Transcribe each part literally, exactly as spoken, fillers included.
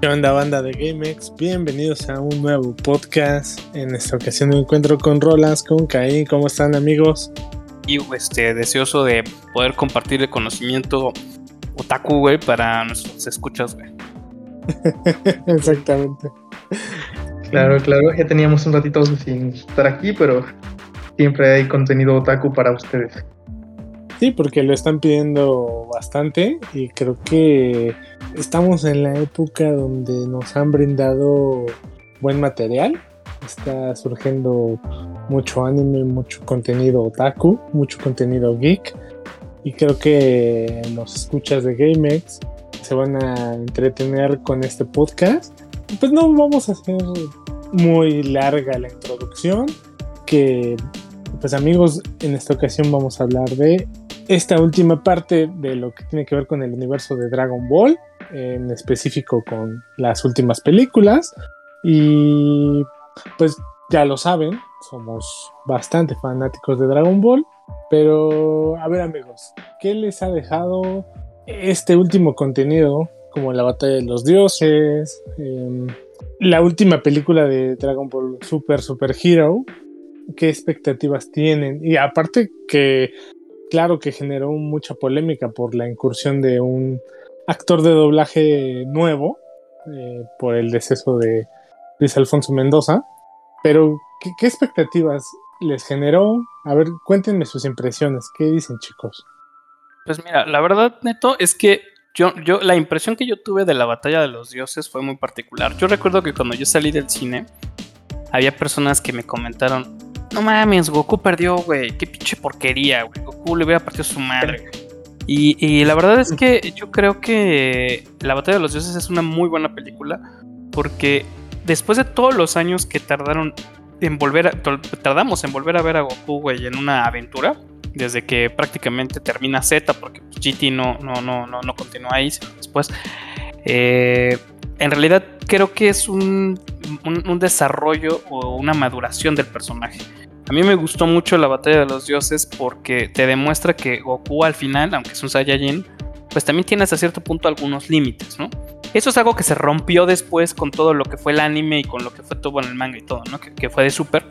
¿Qué onda, banda de GameX? Bienvenidos a un nuevo podcast. En esta ocasión me encuentro con Rolas, con Caín. ¿Cómo están, amigos? Y este, deseoso de poder compartir el conocimiento otaku, güey, para nuestros escuchas, güey. Exactamente. Claro, claro, ya teníamos un ratito sin estar aquí, pero siempre hay contenido otaku para ustedes. Sí, porque lo están pidiendo bastante y creo que estamos en la época donde nos han brindado buen material. Está surgiendo mucho anime, mucho contenido otaku, mucho contenido geek, y creo que los escuchas de GameX se van a entretener con este podcast. Pues no vamos a hacer muy larga la introducción, que pues amigos, en esta ocasión vamos a hablar de esta última parte de lo que tiene que ver con el universo de Dragon Ball, en específico con las últimas películas. Y pues ya lo saben, somos bastante fanáticos de Dragon Ball, pero a ver amigos, ¿qué les ha dejado este último contenido, como la batalla de los dioses, eh, la última película de Dragon Ball Super Super Hero? ¿Qué expectativas tienen? Y aparte que claro que generó mucha polémica por la incursión de un actor de doblaje nuevo, eh, por el deceso de Luis Alfonso Mendoza. Pero, ¿qué, qué expectativas les generó? A ver, cuéntenme sus impresiones. ¿Qué dicen, chicos? Pues mira, la verdad, Neto, es que yo, yo, la impresión que yo tuve de la batalla de los dioses fue muy particular. Yo recuerdo que cuando yo salí del cine, había personas que me comentaron: no mames, Goku perdió, güey, qué pinche porquería, güey, Goku le hubiera partido su madre, güey. Y, y la verdad es que yo creo que La Batalla de los Dioses es una muy buena película, porque después de todos los años que tardaron en volver a, tardamos en volver a ver a Goku, güey, en una aventura, desde que prácticamente termina Z, porque pues, G T no, no, no, no, no continúa ahí, sino después. Eh, en realidad creo que es un, un, un desarrollo o una maduración del personaje. A mí me gustó mucho La Batalla de los Dioses porque te demuestra que Goku al final, aunque es un Saiyajin, pues también tiene hasta cierto punto algunos límites, ¿no? Eso es algo que se rompió después con todo lo que fue el anime y con lo que fue todo en el manga y todo, ¿no? Que, que fue de Super.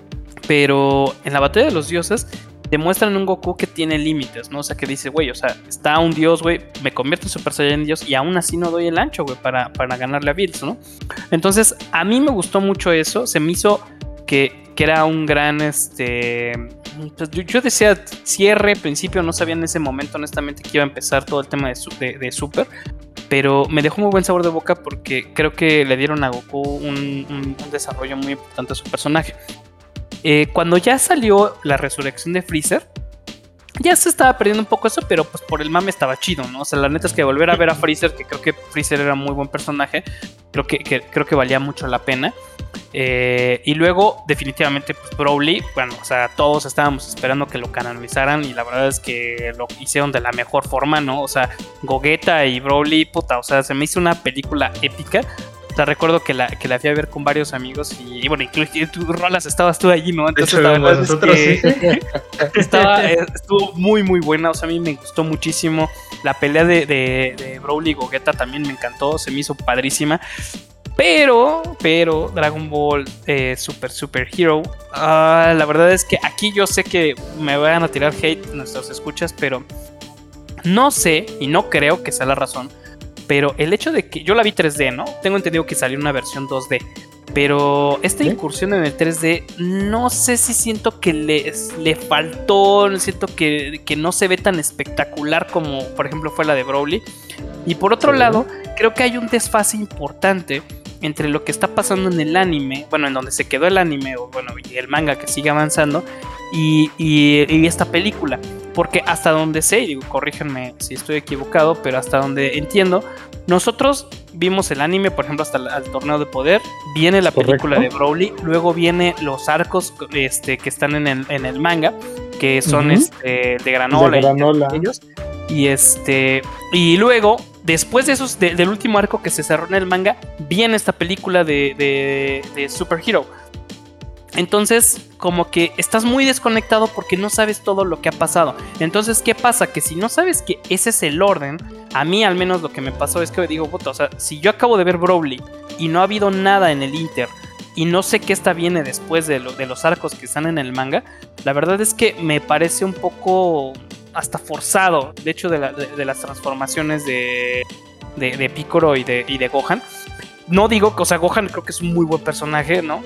Pero en La Batalla de los Dioses demuestran un Goku que tiene límites, ¿no? O sea, que dice, güey, o sea, está un dios, güey, me convierto en Super Saiyan Dios y aún así no doy el ancho, güey, para, para ganarle a Bills, ¿no? Entonces, a mí me gustó mucho eso, se me hizo que, que era un gran, este... Pues yo, yo decía cierre, principio, no sabía en ese momento, honestamente, que iba a empezar todo el tema de, de, de Super, pero me dejó muy buen sabor de boca porque creo que le dieron a Goku un, un, un desarrollo muy importante a su personaje. Eh, cuando ya salió la resurrección de Freezer, ya se estaba perdiendo un poco eso, pero pues por el mame estaba chido, ¿no? O sea, la neta es que volver a ver a Freezer, que creo que Freezer era un muy buen personaje, creo que, que, creo que valía mucho la pena. Eh, y luego, definitivamente, pues Broly, bueno, o sea, todos estábamos esperando que lo canonizaran y la verdad es que lo hicieron de la mejor forma, ¿no? O sea, Gogeta y Broly, puta, o sea, se me hizo una película épica. O sea, recuerdo que la, que la fui a ver con varios amigos y, y bueno, incluso tú, Rolas, estabas tú allí, ¿no? Entonces, hecho, la verdad nosotros es que sí. estaba, estuvo muy, muy buena. O sea, a mí me gustó muchísimo. La pelea de, de, de Broly y Gogeta también me encantó, se me hizo padrísima. Pero, pero, Dragon Ball eh, Super Super Hero, uh, la verdad es que aquí yo sé que me van a tirar hate nuestros escuchas, pero no sé y no creo que sea la razón. Pero el hecho de que yo la vi tres D, ¿no? Tengo entendido que salió una versión dos D. Pero esta ¿Eh? incursión en el tres D, no sé si siento que le, le faltó, siento que, que no se ve tan espectacular como, por ejemplo, fue la de Broly. Y por otro ¿Sí? lado, creo que hay un desfase importante entre lo que está pasando en el anime, bueno, en donde se quedó el anime, o bueno, y el manga que sigue avanzando, y, y, y esta película. Porque hasta donde sé, y digo, corríjanme si estoy equivocado, pero hasta donde entiendo, nosotros vimos el anime, por ejemplo, hasta el, el torneo de poder, viene la película ¿Correcto? de Broly, luego viene los arcos este, que están en el, en el manga, que son uh-huh. este, de Granola, de Granola. Y, ellos, y este y luego después de esos de, del último arco que se cerró en el manga, viene esta película de, de, de Super Hero. Entonces, como que estás muy desconectado porque no sabes todo lo que ha pasado. Entonces, ¿qué pasa? Que si no sabes que ese es el orden, a mí al menos lo que me pasó es que digo, puta, o sea, si yo acabo de ver Broly y no ha habido nada en el Inter y no sé qué esta viene después de, lo, de los arcos que están en el manga, la verdad es que me parece un poco hasta forzado el hecho de, la, de, de las transformaciones de, de, de Piccolo y de, y de Gohan. No digo que, o sea, Gohan creo que es un muy buen personaje, ¿no?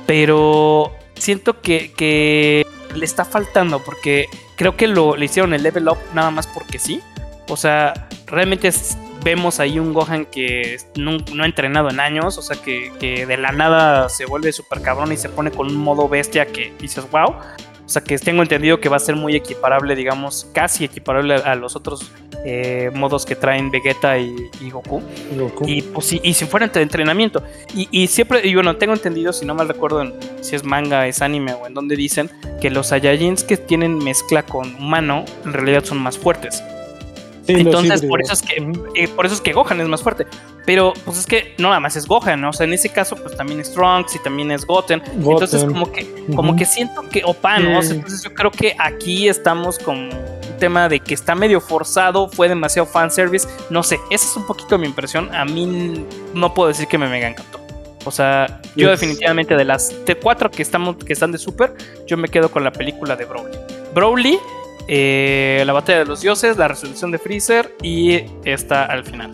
Pero siento que, que le está faltando porque creo que lo, le hicieron el level up nada más porque sí. O sea, realmente es, vemos ahí un Gohan que no, no ha entrenado en años, o sea, que, que de la nada se vuelve súper cabrón y se pone con un modo bestia que dices, wow. O sea, que tengo entendido que va a ser muy equiparable, digamos, casi equiparable a, a los otros eh, modos que traen Vegeta y, y Goku. Goku. Y, pues, y, y si fuera de entrenamiento. Y, y siempre, y bueno, tengo entendido, si no mal recuerdo, en, si es manga, es anime o en donde dicen que los Saiyajins que tienen mezcla con humano en realidad son más fuertes. Sí, entonces por eso es que eh, por eso es que Gohan es más fuerte, pero pues es que no nada más es Gohan, ¿no? O sea, en ese caso pues también es Trunks y también es Goten, Goten. Entonces como que uh-huh. como que siento que opa, ¿no? O sea, entonces yo creo que aquí estamos con un tema de que está medio forzado, fue demasiado fanservice, no sé, esa es un poquito mi impresión. A mí no puedo decir que me mega encantó. O sea, yo yes. definitivamente de las de cuatro que estamos que están de Super, yo me quedo con la película de Broly. Broly Eh, la batalla de los dioses, la resolución de Freezer y esta al final.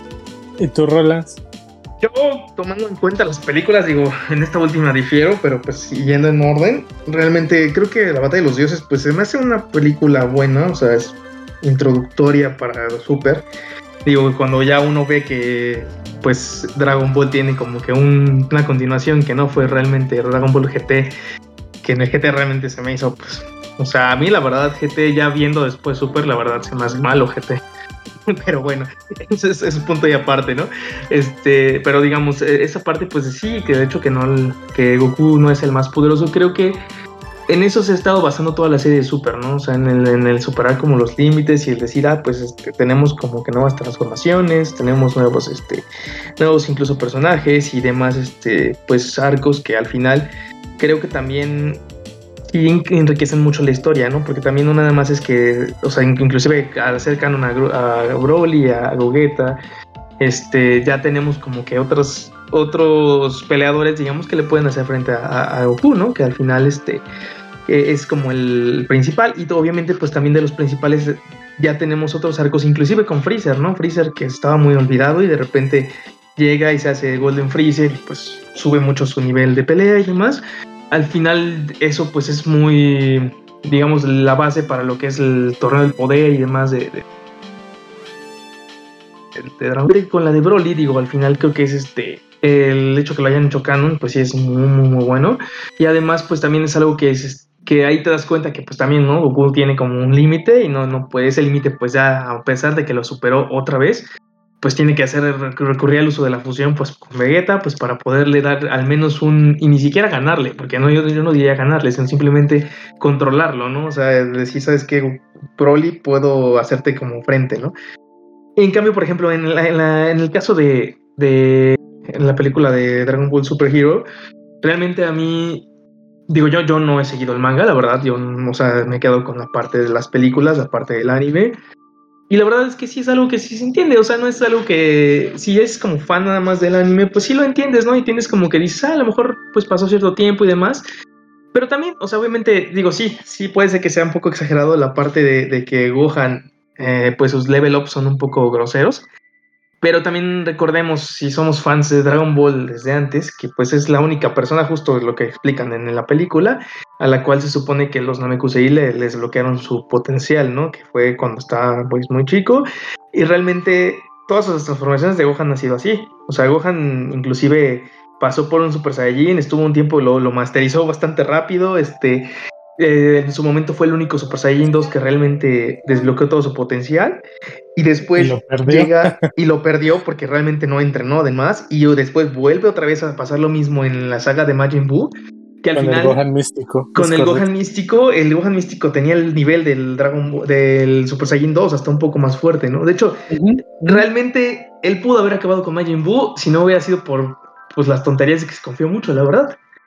¿Y tú, Rolas? Yo, tomando en cuenta las películas, digo, en esta última difiero, pero pues siguiendo en orden, realmente creo que la batalla de los dioses pues se me hace una película buena, o sea, es introductoria para Super. Digo, cuando ya uno ve que pues Dragon Ball tiene como que un, una continuación que no fue realmente Dragon Ball G T, que en el G T realmente se me hizo pues... O sea, a mí la verdad G T, ya viendo después Super, la verdad se me hace malo G T. Pero bueno, ese es, es un punto y aparte, ¿no? Este, pero digamos, esa parte pues sí, que de hecho que no, que Goku no es el más poderoso, creo que en eso se ha estado basando toda la serie de Super, ¿no? O sea, en el, en el superar como los límites y el decir, ah, pues este, tenemos como que nuevas transformaciones, tenemos nuevos, este, nuevos incluso personajes y demás, este, pues arcos que al final creo que también... y enriquecen mucho la historia, ¿no? Porque también no nada más es que, o sea, inclusive al hacer canon a, a Broly, a Gogeta, este, ya tenemos como que otros, otros peleadores, digamos, que le pueden hacer frente a, a Goku, ¿no? Que al final, este, es como el principal, y obviamente, pues también de los principales ya tenemos otros arcos, inclusive con Freezer, ¿no? Freezer que estaba muy olvidado y de repente llega y se hace Golden Freezer, y pues sube mucho su nivel de pelea y demás. Al final eso pues es muy, digamos, la base para lo que es el torneo del poder y demás de, de, de Dragon Ball. Con la de Broly, digo, al final creo que es este, el hecho que lo hayan hecho canon, pues sí es muy, muy, muy bueno. Y además pues también es algo que es, que ahí te das cuenta que pues también, ¿no? Goku tiene como un límite y no, no puede, ese límite pues ya, a pesar de que lo superó otra vez, pues tiene que hacer recurrir al uso de la fusión pues con Vegeta, pues para poderle dar al menos un, y ni siquiera ganarle, porque no, yo, yo no diría ganarle, sino simplemente controlarlo, ¿no? O sea, decir, ¿sabes qué? Broly, puedo hacerte como frente, ¿no? En cambio, por ejemplo, en, la, en, la, en el caso de, de en la película de Dragon Ball Super Hero, realmente a mí, digo, yo, yo no he seguido el manga, la verdad, yo, o sea, me he quedado con la parte de las películas, la parte del anime. Y la verdad es que sí es algo que sí se entiende, o sea, no es algo que, si es como fan nada más del anime, pues sí lo entiendes, ¿no? Y tienes como que dices, ah, a lo mejor pues pasó cierto tiempo y demás, pero también, o sea, obviamente, digo, sí, sí puede ser que sea un poco exagerado la parte de, de que Gohan, eh, pues sus level ups son un poco groseros, pero también recordemos, si somos fans de Dragon Ball desde antes, que pues es la única persona, justo lo que explican en la película, a la cual se supone que los Namekusei le, les bloquearon su potencial, ¿no? Que fue cuando estaba pues muy chico, y realmente todas las transformaciones de Gohan han sido así. O sea, Gohan inclusive pasó por un Super Saiyajin, estuvo un tiempo, lo, lo masterizó bastante rápido, este... Eh, en su momento fue el único Super Saiyajin dos que realmente desbloqueó todo su potencial, y después y lo llega y lo perdió porque realmente no entrenó además, y después vuelve otra vez a pasar lo mismo en la saga de Majin Buu, que al con final el Gohan místico con el correcto. Gohan místico el Gohan místico tenía el nivel del Dragon del Super Saiyajin dos, hasta un poco más fuerte, ¿no? De hecho, uh-huh. realmente él pudo haber acabado con Majin Buu si no hubiera sido por pues las tonterías de que se confió mucho, la verdad.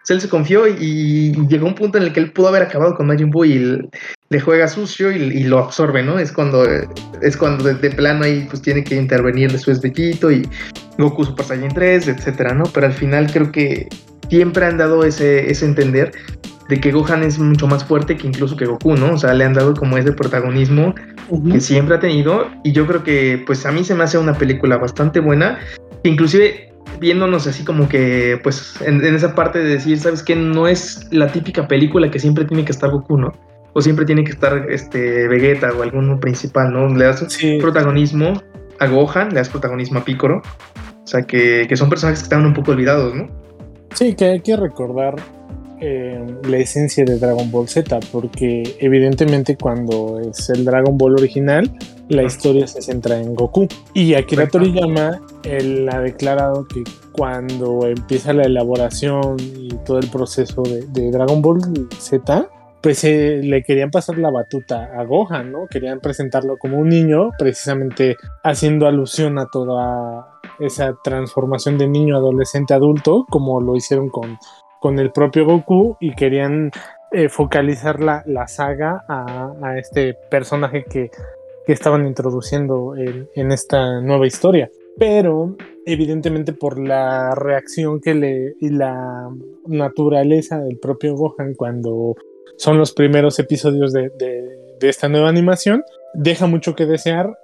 él se confió y, y llegó un punto en el que él pudo haber acabado con Majin Buu y el, le juega sucio y, y lo absorbe, ¿no? Es cuando es cuando de, de plano ahí pues tiene que intervenir después Vegito y Goku Super Saiyan tres, etcétera, ¿no? Pero al final creo que siempre han dado ese, ese entender de que Gohan es mucho más fuerte que incluso que Goku, ¿no? O sea, le han dado como ese protagonismo uh-huh. que siempre ha tenido, y yo creo que pues a mí se me hace una película bastante buena, que inclusive viéndonos así como que pues en, en esa parte de decir, ¿sabes qué? No es la típica película que siempre tiene que estar Goku, ¿no? O siempre tiene que estar este Vegeta o alguno principal, ¿no? Le das sí. protagonismo a Gohan, le das protagonismo a Piccolo, o sea que, que son personajes que estaban un poco olvidados, ¿no? Sí, que hay que recordar eh, la esencia de Dragon Ball Z, porque evidentemente cuando es el Dragon Ball original, la historia se centra en Goku. Y Akira Toriyama, él ha declarado que cuando empieza la elaboración y todo el proceso de, de Dragon Ball Z, pues eh, le querían pasar la batuta a Gohan, ¿no? Querían presentarlo como un niño, precisamente haciendo alusión a toda esa transformación de niño, adolescente, adulto, como lo hicieron con, con el propio Goku, y querían eh, focalizar la, la saga a, a este personaje que, que estaban introduciendo en, en esta nueva historia. Pero evidentemente por la reacción que le y la naturaleza del propio Gohan cuando son los primeros episodios de, de, de esta nueva animación, deja mucho que desear,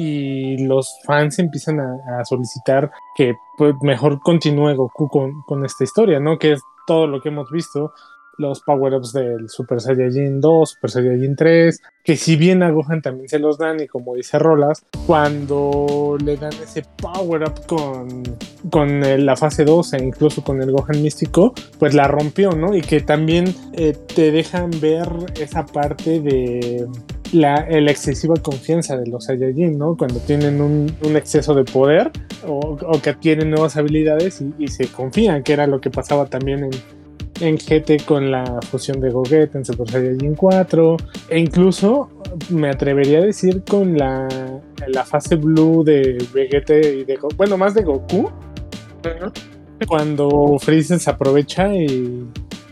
y los fans empiezan a, a solicitar que pues, mejor continúe Goku con, con esta historia, ¿no? Que es todo lo que hemos visto, los power-ups del Super Saiyajin dos, Super Saiyajin tres, que si bien a Gohan también se los dan, y como dice Rolas, cuando le dan ese power-up con, con el, la fase dos, e incluso con el Gohan místico, pues la rompió, ¿no? Y que también eh, te dejan ver esa parte de la, la excesiva confianza de los Saiyajin, ¿no? Cuando tienen un, un exceso de poder o, o que adquieren nuevas habilidades y, y se confían, que era lo que pasaba también en en G T con la fusión de Gogeta en Super Saiyajin cuatro, e incluso me atrevería a decir con la, la fase Blue de Vegeta y de Goku, bueno, más de Goku, uh-huh. cuando Freezer se aprovecha y,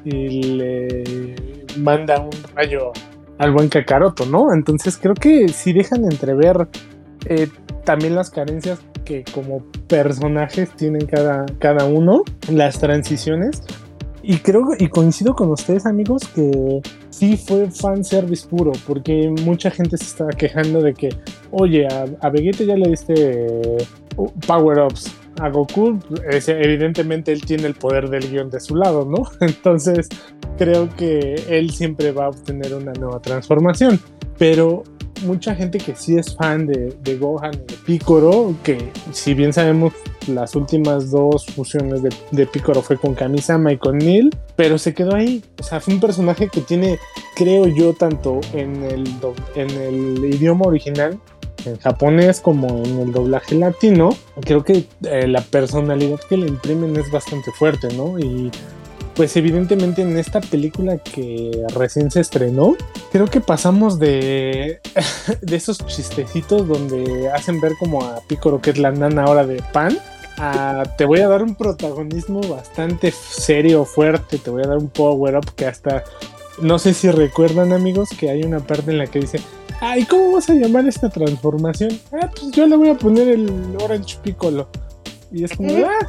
y le manda un rayo al buen Kakaroto, ¿no? Entonces creo que sí dejan entrever eh, también las carencias que como personajes tienen cada, cada uno, las transiciones. Y creo y coincido con ustedes, amigos, que sí fue fanservice puro, porque mucha gente se estaba quejando de que, oye, a, a Vegeta ya le diste uh, power-ups, a Goku, ese, evidentemente él tiene el poder del guión de su lado, ¿no? Entonces creo que él siempre va a obtener una nueva transformación, pero mucha gente que sí es fan de, de Gohan y de Piccolo, que si bien sabemos las últimas dos fusiones de, de Piccolo fue con Kami-sama y con Neil, pero se quedó ahí. O sea, fue un personaje que tiene, creo yo, tanto en el, do, en el idioma original, en japonés, como en el doblaje latino. Creo que eh, la personalidad que le imprimen es bastante fuerte, ¿no? Y pues evidentemente en esta película que recién se estrenó, creo que pasamos de, de esos chistecitos donde hacen ver como a Piccolo, que es la nana ahora de Pan, a te voy a dar un protagonismo bastante serio, fuerte, te voy a dar un power up que hasta, no sé si recuerdan, amigos, que hay una parte en la que dice, ay, ¿cómo vas a llamar esta transformación? Ah, pues yo le voy a poner el Orange Piccolo. Y es como, ah...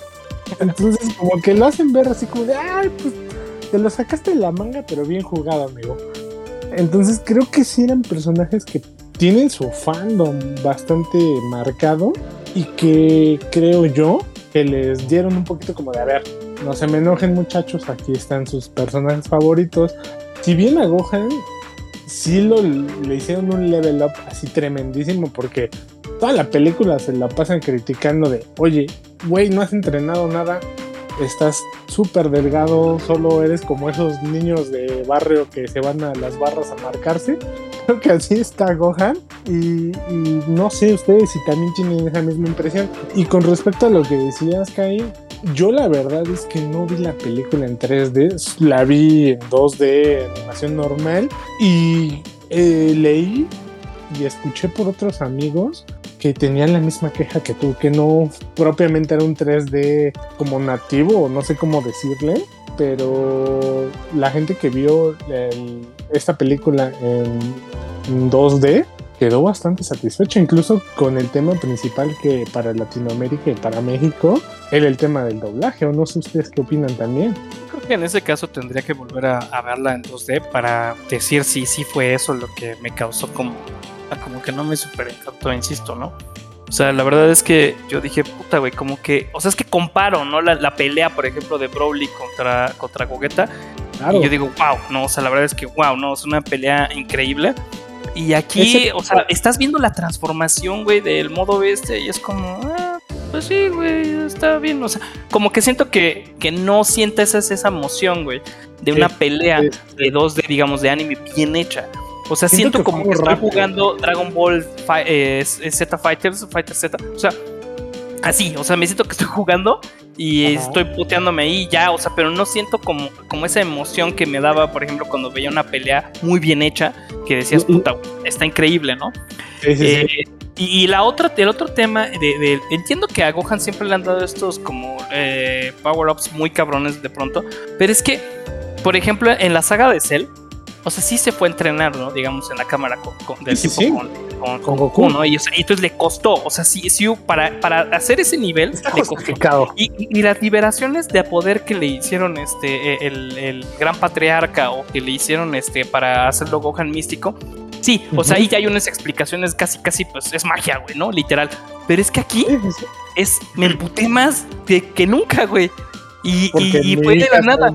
Entonces como que lo hacen ver así como de, ay, pues te lo sacaste de la manga, pero bien jugado, amigo. Entonces creo que sí eran personajes que tienen su fandom bastante marcado, y que creo yo que les dieron un poquito como de, a ver, no se me enojen, muchachos, aquí están sus personajes favoritos. Si bien a Gohan sí lo, le hicieron un level up así tremendísimo, porque toda la película se la pasan criticando de, oye, güey, no has entrenado nada, estás súper delgado, solo eres como esos niños de barrio que se van a las barras a marcarse. Creo que así está Gohan, y, y no sé ustedes si también tienen esa misma impresión. Y con respecto a lo que decías, Kai, yo la verdad es que no vi la película en tres D, la vi en dos D, animación normal, y eh, leí y escuché por otros amigos que tenían la misma queja que tú, que no propiamente era un tres D como nativo, o no sé cómo decirle, pero la gente que vio el, esta película en dos D quedó bastante satisfecha, incluso con el tema principal que para Latinoamérica y para México era el tema del doblaje, o no sé ustedes qué opinan también. Creo que en ese caso tendría que volver a, a verla en dos D para decir si sí fue eso lo que me causó como, como que no me super encantó, insisto, ¿no? O sea, la verdad es que yo dije, puta, güey, como que... O sea, es que comparo, ¿no? La, la pelea, por ejemplo, de Broly contra, contra Gogeta. Claro. Y yo digo, wow, no, o sea, la verdad es que, wow, no, es una pelea increíble. Y aquí, Ese... o sea, estás viendo la transformación, güey, del modo bestia y es como, ah, pues sí, güey, está bien. O sea, como que siento que, que no sientes esa, esa emoción, güey, de una sí, pelea sí, sí. de dos D, digamos, de anime bien hecha. O sea, siento, siento que como que estoy rápido. jugando Dragon Ball eh, Z Fighters, Fighter Z. O sea, así, o sea, me siento que estoy jugando y Ajá. estoy puteándome ahí ya, o sea, pero no siento como, como esa emoción que me daba, por ejemplo, cuando veía una pelea muy bien hecha, que decías, puta, está increíble, ¿no? Sí, sí, eh, sí. Y, y la otra, el otro tema, de, de, entiendo que a Gohan siempre le han dado estos como eh, power-ups muy cabrones de pronto, pero es que, por ejemplo, en la saga de Cell, o sea, sí se fue a entrenar, ¿no? Digamos, en la cámara con, con, del sí, tipo sí. Con, con, con Goku, ¿no? Y, o sea, y entonces le costó, o sea, sí, sí para, para hacer ese nivel Está le costó. Y, y, y las liberaciones de poder que le hicieron este el, el gran patriarca o que le hicieron este para hacerlo Gohan místico, sí, uh-huh. o sea, ahí ya hay unas explicaciones casi, casi, pues es magia, güey, ¿no? Literal. Pero es que aquí es, me emputé más que, que nunca, güey. Y, y, y fue de la nada.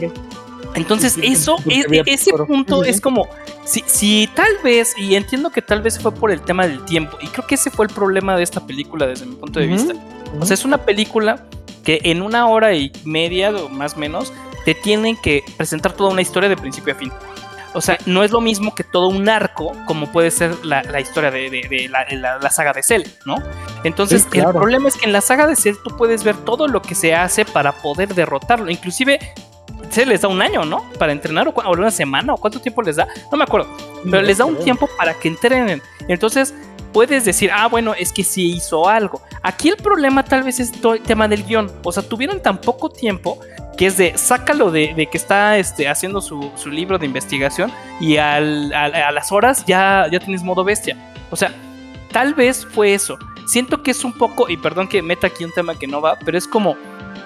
Entonces eso, es, ese punto es como, si, si tal vez, y entiendo que tal vez fue por el tema del tiempo, y creo que ese fue el problema de esta película desde mi punto de uh-huh. vista. Uh-huh. O sea, es una película que en una hora y media o más o menos te tienen que presentar toda una historia de principio a fin. O sea, no es lo mismo que todo un arco como puede ser la, la historia de, de, de, la, de la, la saga de Cell, ¿no? Entonces, sí, claro. El problema es que en la saga de Cell tú puedes ver todo lo que se hace para poder derrotarlo, inclusive... Se les da un año, ¿no? Para entrenar, o, cu- o una semana, o cuánto tiempo les da, no me acuerdo, pero les da un tiempo para que entrenen. Entonces puedes decir, ah, bueno, es que sí hizo algo. Aquí el problema tal vez es todo el tema del guión. O sea, tuvieron tan poco tiempo que es de, sácalo de, de que está este, haciendo su, su libro de investigación y al, a, a las horas ya, ya tienes modo bestia. O sea, tal vez fue eso. Siento que es un poco, y perdón que meta aquí un tema que no va, pero es como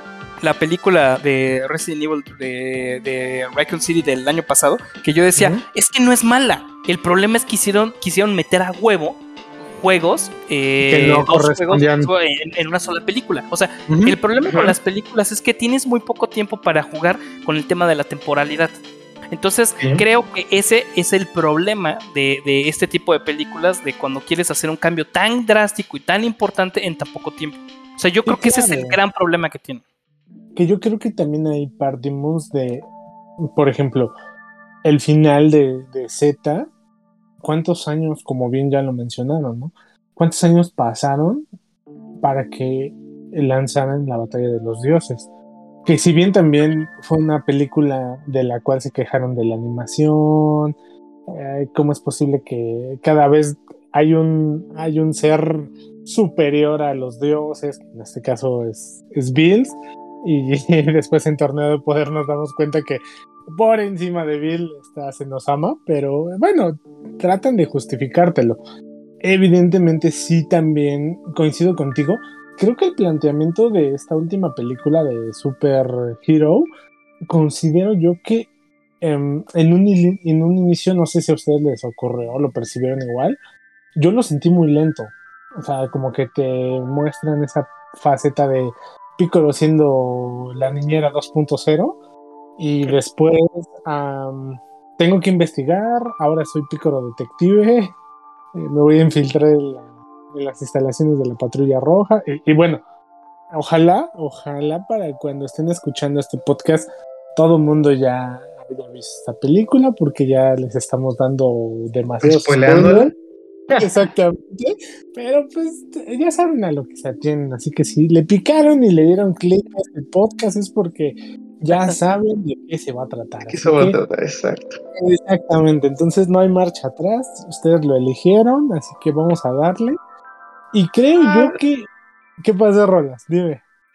la película de Resident Evil de, de Raccoon City del año pasado, que yo decía, uh-huh. es que no es mala, el problema es que hicieron, quisieron meter a huevo juegos, eh, que no dos juegos en, en una sola película. O sea, uh-huh. el problema uh-huh. con las películas es que tienes muy poco tiempo para jugar con el tema de la temporalidad. Entonces, uh-huh. creo que ese es el problema de, de este tipo de películas, de cuando quieres hacer un cambio tan drástico y tan importante en tan poco tiempo. O sea, yo creo sí, que claro. ese es el gran problema que tiene. Que yo creo que también ahí partimos de, por ejemplo, el final de, de Z, ¿cuántos años, como bien ya lo mencionaron, ¿no? ¿Cuántos años pasaron para que lanzaran la Batalla de los Dioses? Que si bien también fue una película de la cual se quejaron de la animación, eh, ¿cómo es posible que cada vez hay un, hay un ser superior a los dioses, que en este caso es, es Bills? Y después en Torneo de Poder nos damos cuenta que por encima de Bill está Senosama, pero bueno, tratan de justificártelo. Evidentemente sí, también coincido contigo. Creo que el planteamiento de esta última película de Super Hero, considero yo que um, en, un, en un inicio, no sé si a ustedes les ocurrió o lo percibieron igual, yo lo sentí muy lento. O sea, como que te muestran esa faceta de Piccolo siendo la niñera dos punto cero y después um, tengo que investigar, ahora soy Piccolo detective, eh, me voy a infiltrar en, la, en las instalaciones de la Patrulla Roja y, y bueno, ojalá, ojalá para cuando estén escuchando este podcast todo el mundo ya haya visto esta película porque ya les estamos dando demasiados spoilers. Exactamente, pero pues ya saben a lo que se atienden, así que si le picaron y le dieron clic a este podcast es porque ya saben de qué se va a tratar. ¿Qué se va a tratar? Exacto. Exactamente, entonces no hay marcha atrás, ustedes lo eligieron, así que vamos a darle. Y creo ah. yo que... ¿Qué pasa, Rolas? Dime.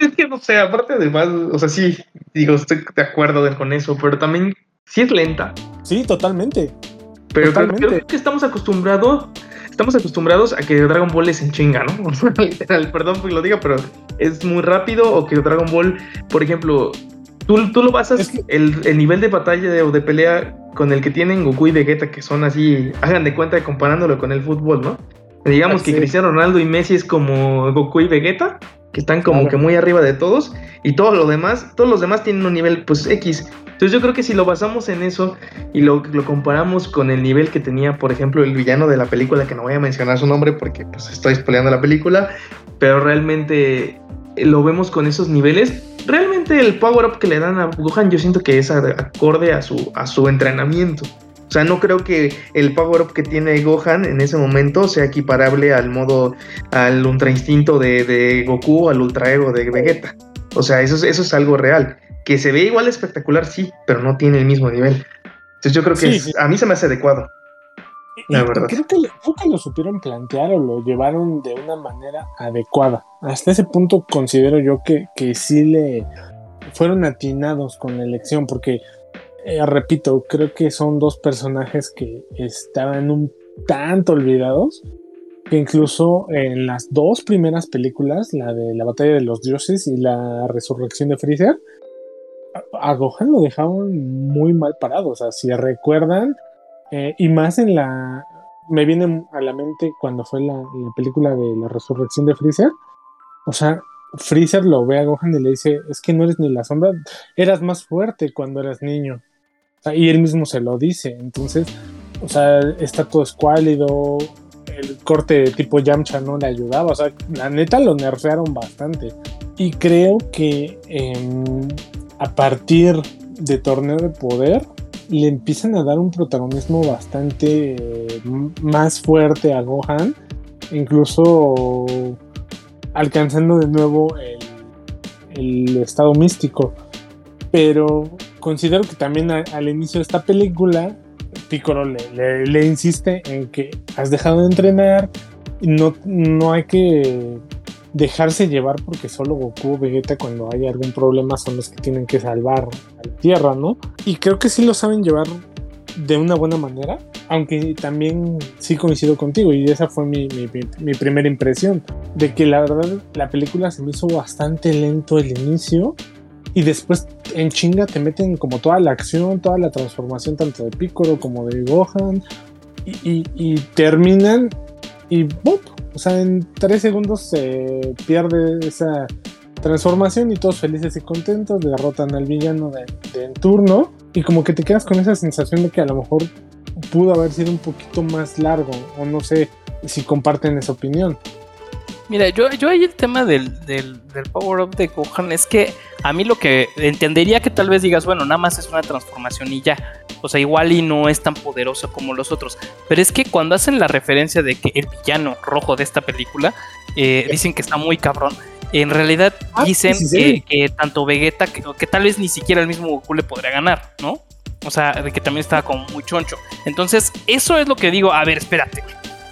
Es que no sé, aparte de más, o sea, sí, digo, estoy de acuerdo con eso, pero también sí es lenta. Sí, totalmente. Pero totalmente. creo, creo que estamos acostumbrados, estamos acostumbrados a que Dragon Ball es en chinga, ¿no? O sea, literal, perdón que lo diga, pero es muy rápido, o que Dragon Ball, por ejemplo, tú, tú lo basas Es que- el, el nivel de batalla de, o de pelea con el que tienen Goku y Vegeta, que son así, hagan de cuenta comparándolo con el fútbol, ¿no? Digamos Ah, que sí. Cristiano Ronaldo y Messi es como Goku y Vegeta, que están como Claro. que muy arriba de todos, y todo lo demás, todos los demás tienen un nivel pues X. Entonces yo creo que si lo basamos en eso y lo, lo comparamos con el nivel que tenía, por ejemplo, el villano de la película, que no voy a mencionar su nombre porque pues estoy spoileando la película, pero realmente eh, lo vemos con esos niveles. Realmente el power up que le dan a Gohan yo siento que es acorde a su, a su entrenamiento. O sea, no creo que el power up que tiene Gohan en ese momento sea equiparable al modo, al ultra instinto de, de Goku, al ultra ego de Vegeta. O sea, eso es, eso es algo real. Que se ve igual espectacular, sí, pero no tiene el mismo nivel. Entonces yo creo que Sí, es, sí. a mí se me hace adecuado. Y, La y verdad. creo que, creo que lo supieron plantear o lo llevaron de una manera adecuada. Hasta ese punto considero yo que, que sí le fueron atinados con la elección, porque, eh, repito, creo que son dos personajes que estaban un tanto olvidados, que incluso en las dos primeras películas, la de la batalla de los dioses y la resurrección de Freezer, a, a Gohan lo dejaban muy mal parado. O sea, si recuerdan, eh, y más en la... Me viene a la mente cuando fue la, la película de la resurrección de Freezer. O sea, Freezer lo ve a Gohan y le dice, es que no eres ni la sombra, eras más fuerte cuando eras niño. O sea, y él mismo se lo dice. Entonces, o sea, está todo escuálido, el corte tipo Yamcha no le ayudaba. O sea, la neta lo nerfearon bastante. Y creo que eh, a partir de Torneo de Poder le empiezan a dar un protagonismo bastante eh, más fuerte a Gohan, incluso alcanzando de nuevo el, el estado místico. Pero considero que también a, al inicio de esta película Piccolo le, le, le insiste en que has dejado de entrenar y no, no hay que dejarse llevar porque solo Goku o Vegeta cuando hay algún problema son los que tienen que salvar a la Tierra, ¿no? Y creo que sí lo saben llevar de una buena manera, aunque también sí coincido contigo y esa fue mi, mi, mi primera impresión, de que la verdad la película se me hizo bastante lento el inicio y después en chinga te meten como toda la acción, toda la transformación tanto de Piccolo como de Gohan y, y, y terminan y ¡bop! O sea, en tres segundos se pierde esa transformación y todos felices y contentos, derrotan al villano de, de en turno y como que te quedas con esa sensación de que a lo mejor pudo haber sido un poquito más largo, o no sé si comparten esa opinión. Mira, yo, yo ahí el tema del, del, del power-up de Gohan es que a mí lo que entendería que tal vez digas, bueno, nada más es una transformación y ya. O sea, igual y no es tan poderoso como los otros. Pero es que cuando hacen la referencia de que el villano rojo de esta película, eh, dicen que está muy cabrón. En realidad ah, dicen sí, sí, que, sí. que tanto Vegeta, que, que tal vez ni siquiera el mismo Goku le podría ganar, ¿no? O sea, de que también estaba como muy choncho. Entonces, eso es lo que digo, a ver, espérate.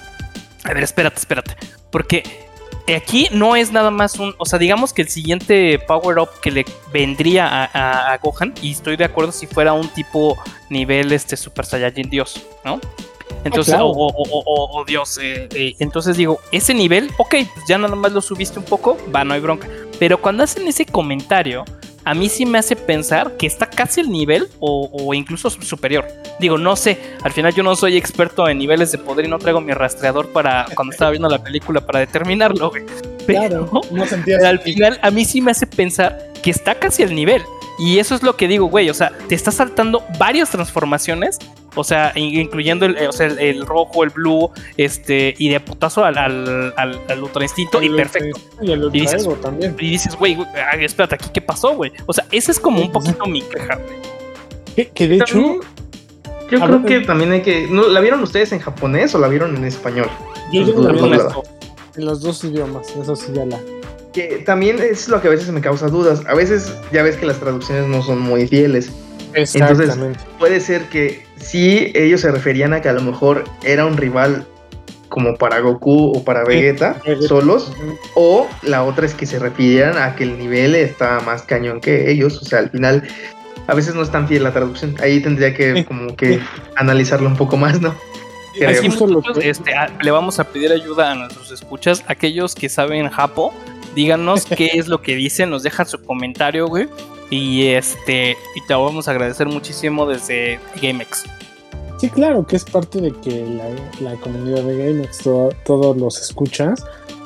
A ver, espérate, espérate. Porque aquí no es nada más un... O sea, digamos que el siguiente power-up que le vendría a, a, a Gohan, y estoy de acuerdo si fuera un tipo nivel este Super Saiyajin Dios, ¿no? Entonces, Ah, claro. o, o, o, o, o Dios, eh, eh, entonces digo, ese nivel, ok, pues ya nada más lo subiste un poco, va, no hay bronca. Pero cuando hacen ese comentario, a mí sí me hace pensar que está casi el nivel o, o incluso superior. Digo, no sé, al final yo no soy experto en niveles de poder y no traigo mi rastreador para cuando estaba viendo la película para determinarlo, güey. Pero, Claro, no sentías pero al final a mí sí me hace pensar que está casi el nivel. Y eso es lo que digo, güey, o sea, te está saltando varias transformaciones, o sea, incluyendo el, o sea, el, el rojo, el blue, este, y de putazo al, al, al, al ultra instinto, y perfecto. Y el Y dices, ultra ego también. y dices, güey, espérate, ¿aquí qué pasó, güey? O sea, ese es como un poquito mi queja, güey. Que, que de hecho, También, yo a creo ver, que también hay que... ¿no, ¿La vieron ustedes en japonés o la vieron en español? yo Pues, ya la vi en duda. los, en los dos idiomas, eso sí ya la... Que también es lo que a veces me causa dudas. A veces ya ves que las traducciones no son muy fieles. Exactamente. Entonces puede ser que sí ellos se referían a que a lo mejor era un rival como para Goku o para Vegeta Sí. solos, Ujú. o la otra es que se refirieran a que el nivel está más cañón que ellos, o sea, al final a veces no es tan fiel la traducción, ahí tendría que Sí, como que sí. analizarlo un poco más, ¿no? Creo. Aquí, Justo lo muchachos, que- este, a- le vamos a pedir ayuda a nuestros escuchas, aquellos que saben japo, díganos qué es lo que dicen, nos dejan su comentario, güey, y este, y te vamos a agradecer muchísimo desde GameX. Sí, claro, que es parte de que la, la comunidad de GameX, todo- todos los escuchas,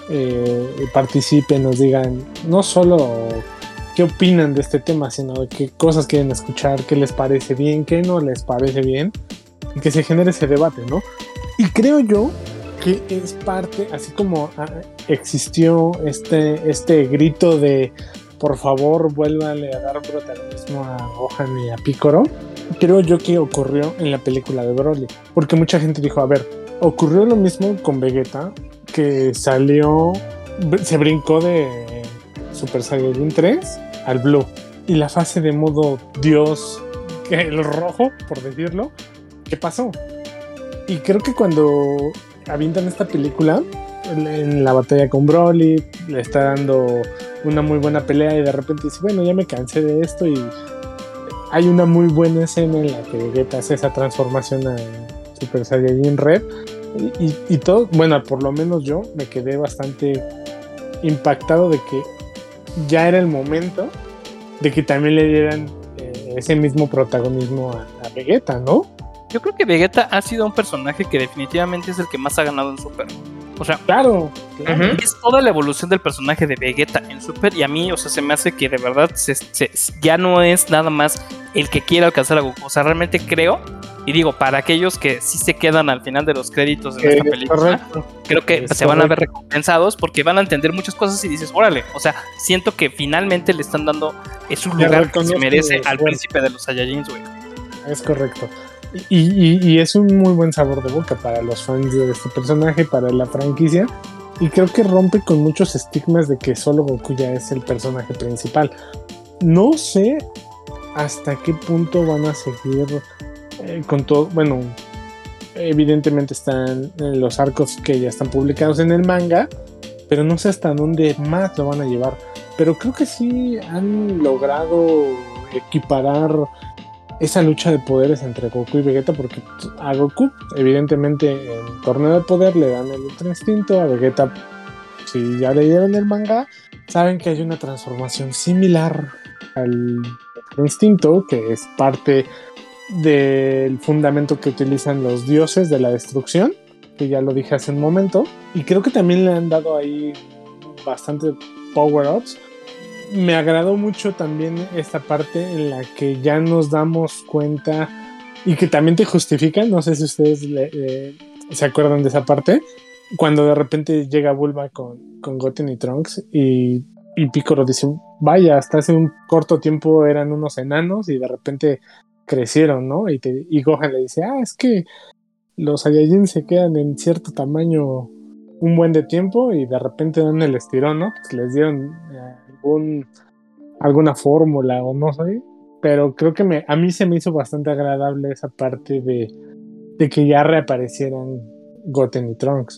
eh, participen, nos digan no solo qué opinan de este tema, sino de qué cosas quieren escuchar, qué les parece bien, qué no les parece bien, y que se genere ese debate, ¿no? Y creo yo que es parte, así como ah, existió este, este grito de por favor vuélvale a dar protagonismo a Gohan y a Piccolo, creo yo que ocurrió en la película de Broly, porque mucha gente dijo, a ver, ocurrió lo mismo con Vegeta, que salió, se brincó de Super Saiyajin tres al Blue, y la fase de modo Dios, que el rojo, por decirlo, ¿qué pasó? Y creo que cuando avientan esta película, en, en la batalla con Broly, le está dando una muy buena pelea y de repente dice, bueno, ya me cansé de esto, y hay una muy buena escena en la que Vegeta hace esa transformación a Super Saiyajin Red y, y, y todo, bueno, por lo menos yo me quedé bastante impactado de que ya era el momento de que también le dieran eh, ese mismo protagonismo a, a Vegeta, ¿no? Yo creo que Vegeta ha sido un personaje que definitivamente es el que más ha ganado en Super. O sea, Claro, claro. Ujú. es toda la evolución del personaje de Vegeta en Super, y a mí, o sea, se me hace que de verdad se, se- ya no es nada más el que quiere alcanzar a Goku. O sea, realmente creo, y digo, para aquellos que sí se quedan al final de los créditos en Eh, esta película, correcto. creo que Es se van a ver correcto. recompensados porque van a entender muchas cosas y dices, órale, o sea, siento que finalmente le están dando es un Le lugar que se reconozco merece el al esfuerzo. príncipe de los Saiyajins, güey. Es correcto. Y, y, y es un muy buen sabor de boca para los fans de este personaje, para la franquicia. Y creo que rompe con muchos estigmas de que solo Goku ya es el personaje principal. No sé hasta qué punto van a seguir eh, con todo. Bueno, evidentemente están en los arcos que ya están publicados en el manga, pero no sé hasta dónde más lo van a llevar. Pero creo que sí han logrado equiparar esa lucha de poderes entre Goku y Vegeta, porque a Goku, evidentemente, en Torneo de Poder le dan el Ultra Instinto, a Vegeta, si ya leyeron el manga, saben que hay una transformación similar al Ultra Instinto, que es parte del fundamento que utilizan los dioses de la destrucción, que ya lo dije hace un momento, y creo que también le han dado ahí bastante power-ups. Me agradó mucho también esta parte en la que ya nos damos cuenta y que también te justifican, no sé si ustedes le, eh, se acuerdan de esa parte, cuando de repente llega Bulma con, con Goten y Trunks y, y Piccolo dice, vaya, hasta hace un corto tiempo eran unos enanos y de repente crecieron, ¿no? Y, te, y Gohan le dice, ah, es que los Saiyajin se quedan en cierto tamaño un buen de tiempo y de repente dan el estirón, ¿no? Pues les dieron eh, algún, alguna fórmula o no sé, pero creo que me, a mí se me hizo bastante agradable esa parte de, de que ya reaparecieran Goten y Trunks.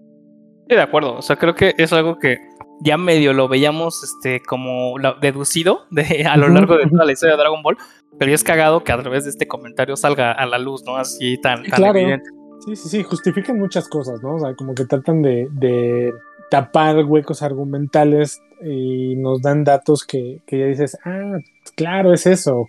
Sí, de acuerdo, o sea, creo que es algo que ya medio lo veíamos este, como la- deducido de, a lo Ujú, largo de ujú. toda la historia de Dragon Ball, pero ya es cagado que a través de este comentario salga a la luz, ¿no? Así tan, Sí, tan claro. evidente. Sí, sí, sí, justifican muchas cosas, ¿no? O sea, como que tratan de, de tapar huecos argumentales y nos dan datos que, que ya dices, ah, claro, es eso.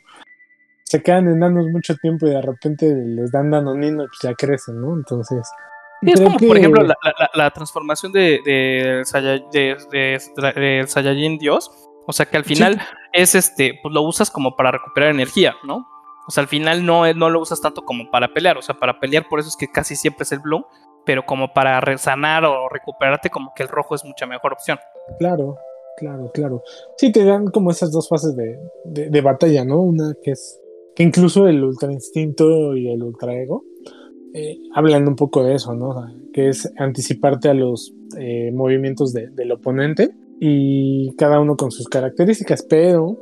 Se quedan enanos mucho tiempo y de repente les dan danonino y pues ya crecen, ¿no? Entonces, Sí, es creo como, que... por ejemplo, la, la- la- la transformación de, de, Saiyaj- de, de- de Saiyajin Dios. O sea, que al final Sí, es este, pues lo usas como para recuperar energía, ¿no? O sea, al final no, es- no lo usas tanto como para pelear. O sea, para pelear, por eso es que casi siempre es el Blue. Pero como para resanar o recuperarte, como que el rojo es mucha mejor opción. claro, claro, claro. Sí, te dan como esas dos fases de, de, de batalla, ¿no? Una que es que incluso el ultra instinto y el ultra ego eh, hablan un poco de eso, ¿no? O sea, que es anticiparte a los eh, movimientos de, del oponente y cada uno con sus características, pero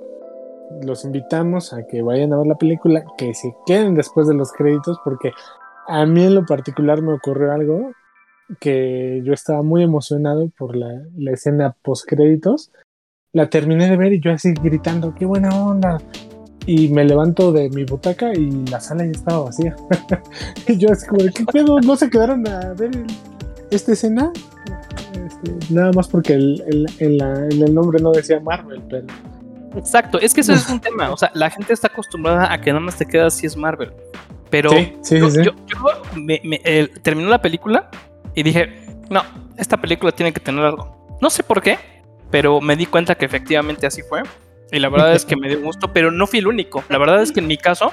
los invitamos a que vayan a ver la película, que se queden después de los créditos, porque a mí en lo particular me ocurrió algo que yo estaba muy emocionado por la, la escena post créditos. La terminé de ver y yo así gritando, ¡qué buena onda! Y me levanto de mi butaca y la sala ya estaba vacía. Y yo así como, ¿qué pedo? ¿No se quedaron a ver el, esta escena? Este, nada más porque el, el, el, el, el nombre no decía Marvel, pero... Exacto, es que ese es un tema. O sea, la gente está acostumbrada a que nada más te quedas si es Marvel. Pero sí, sí, yo, sí, sí. yo, yo me, me, eh, terminó la película y dije, no, esta película tiene que tener algo. No sé por qué, pero me di cuenta que efectivamente así fue. Y la verdad es que me dio gusto, pero no fui el único. La verdad es que en mi caso,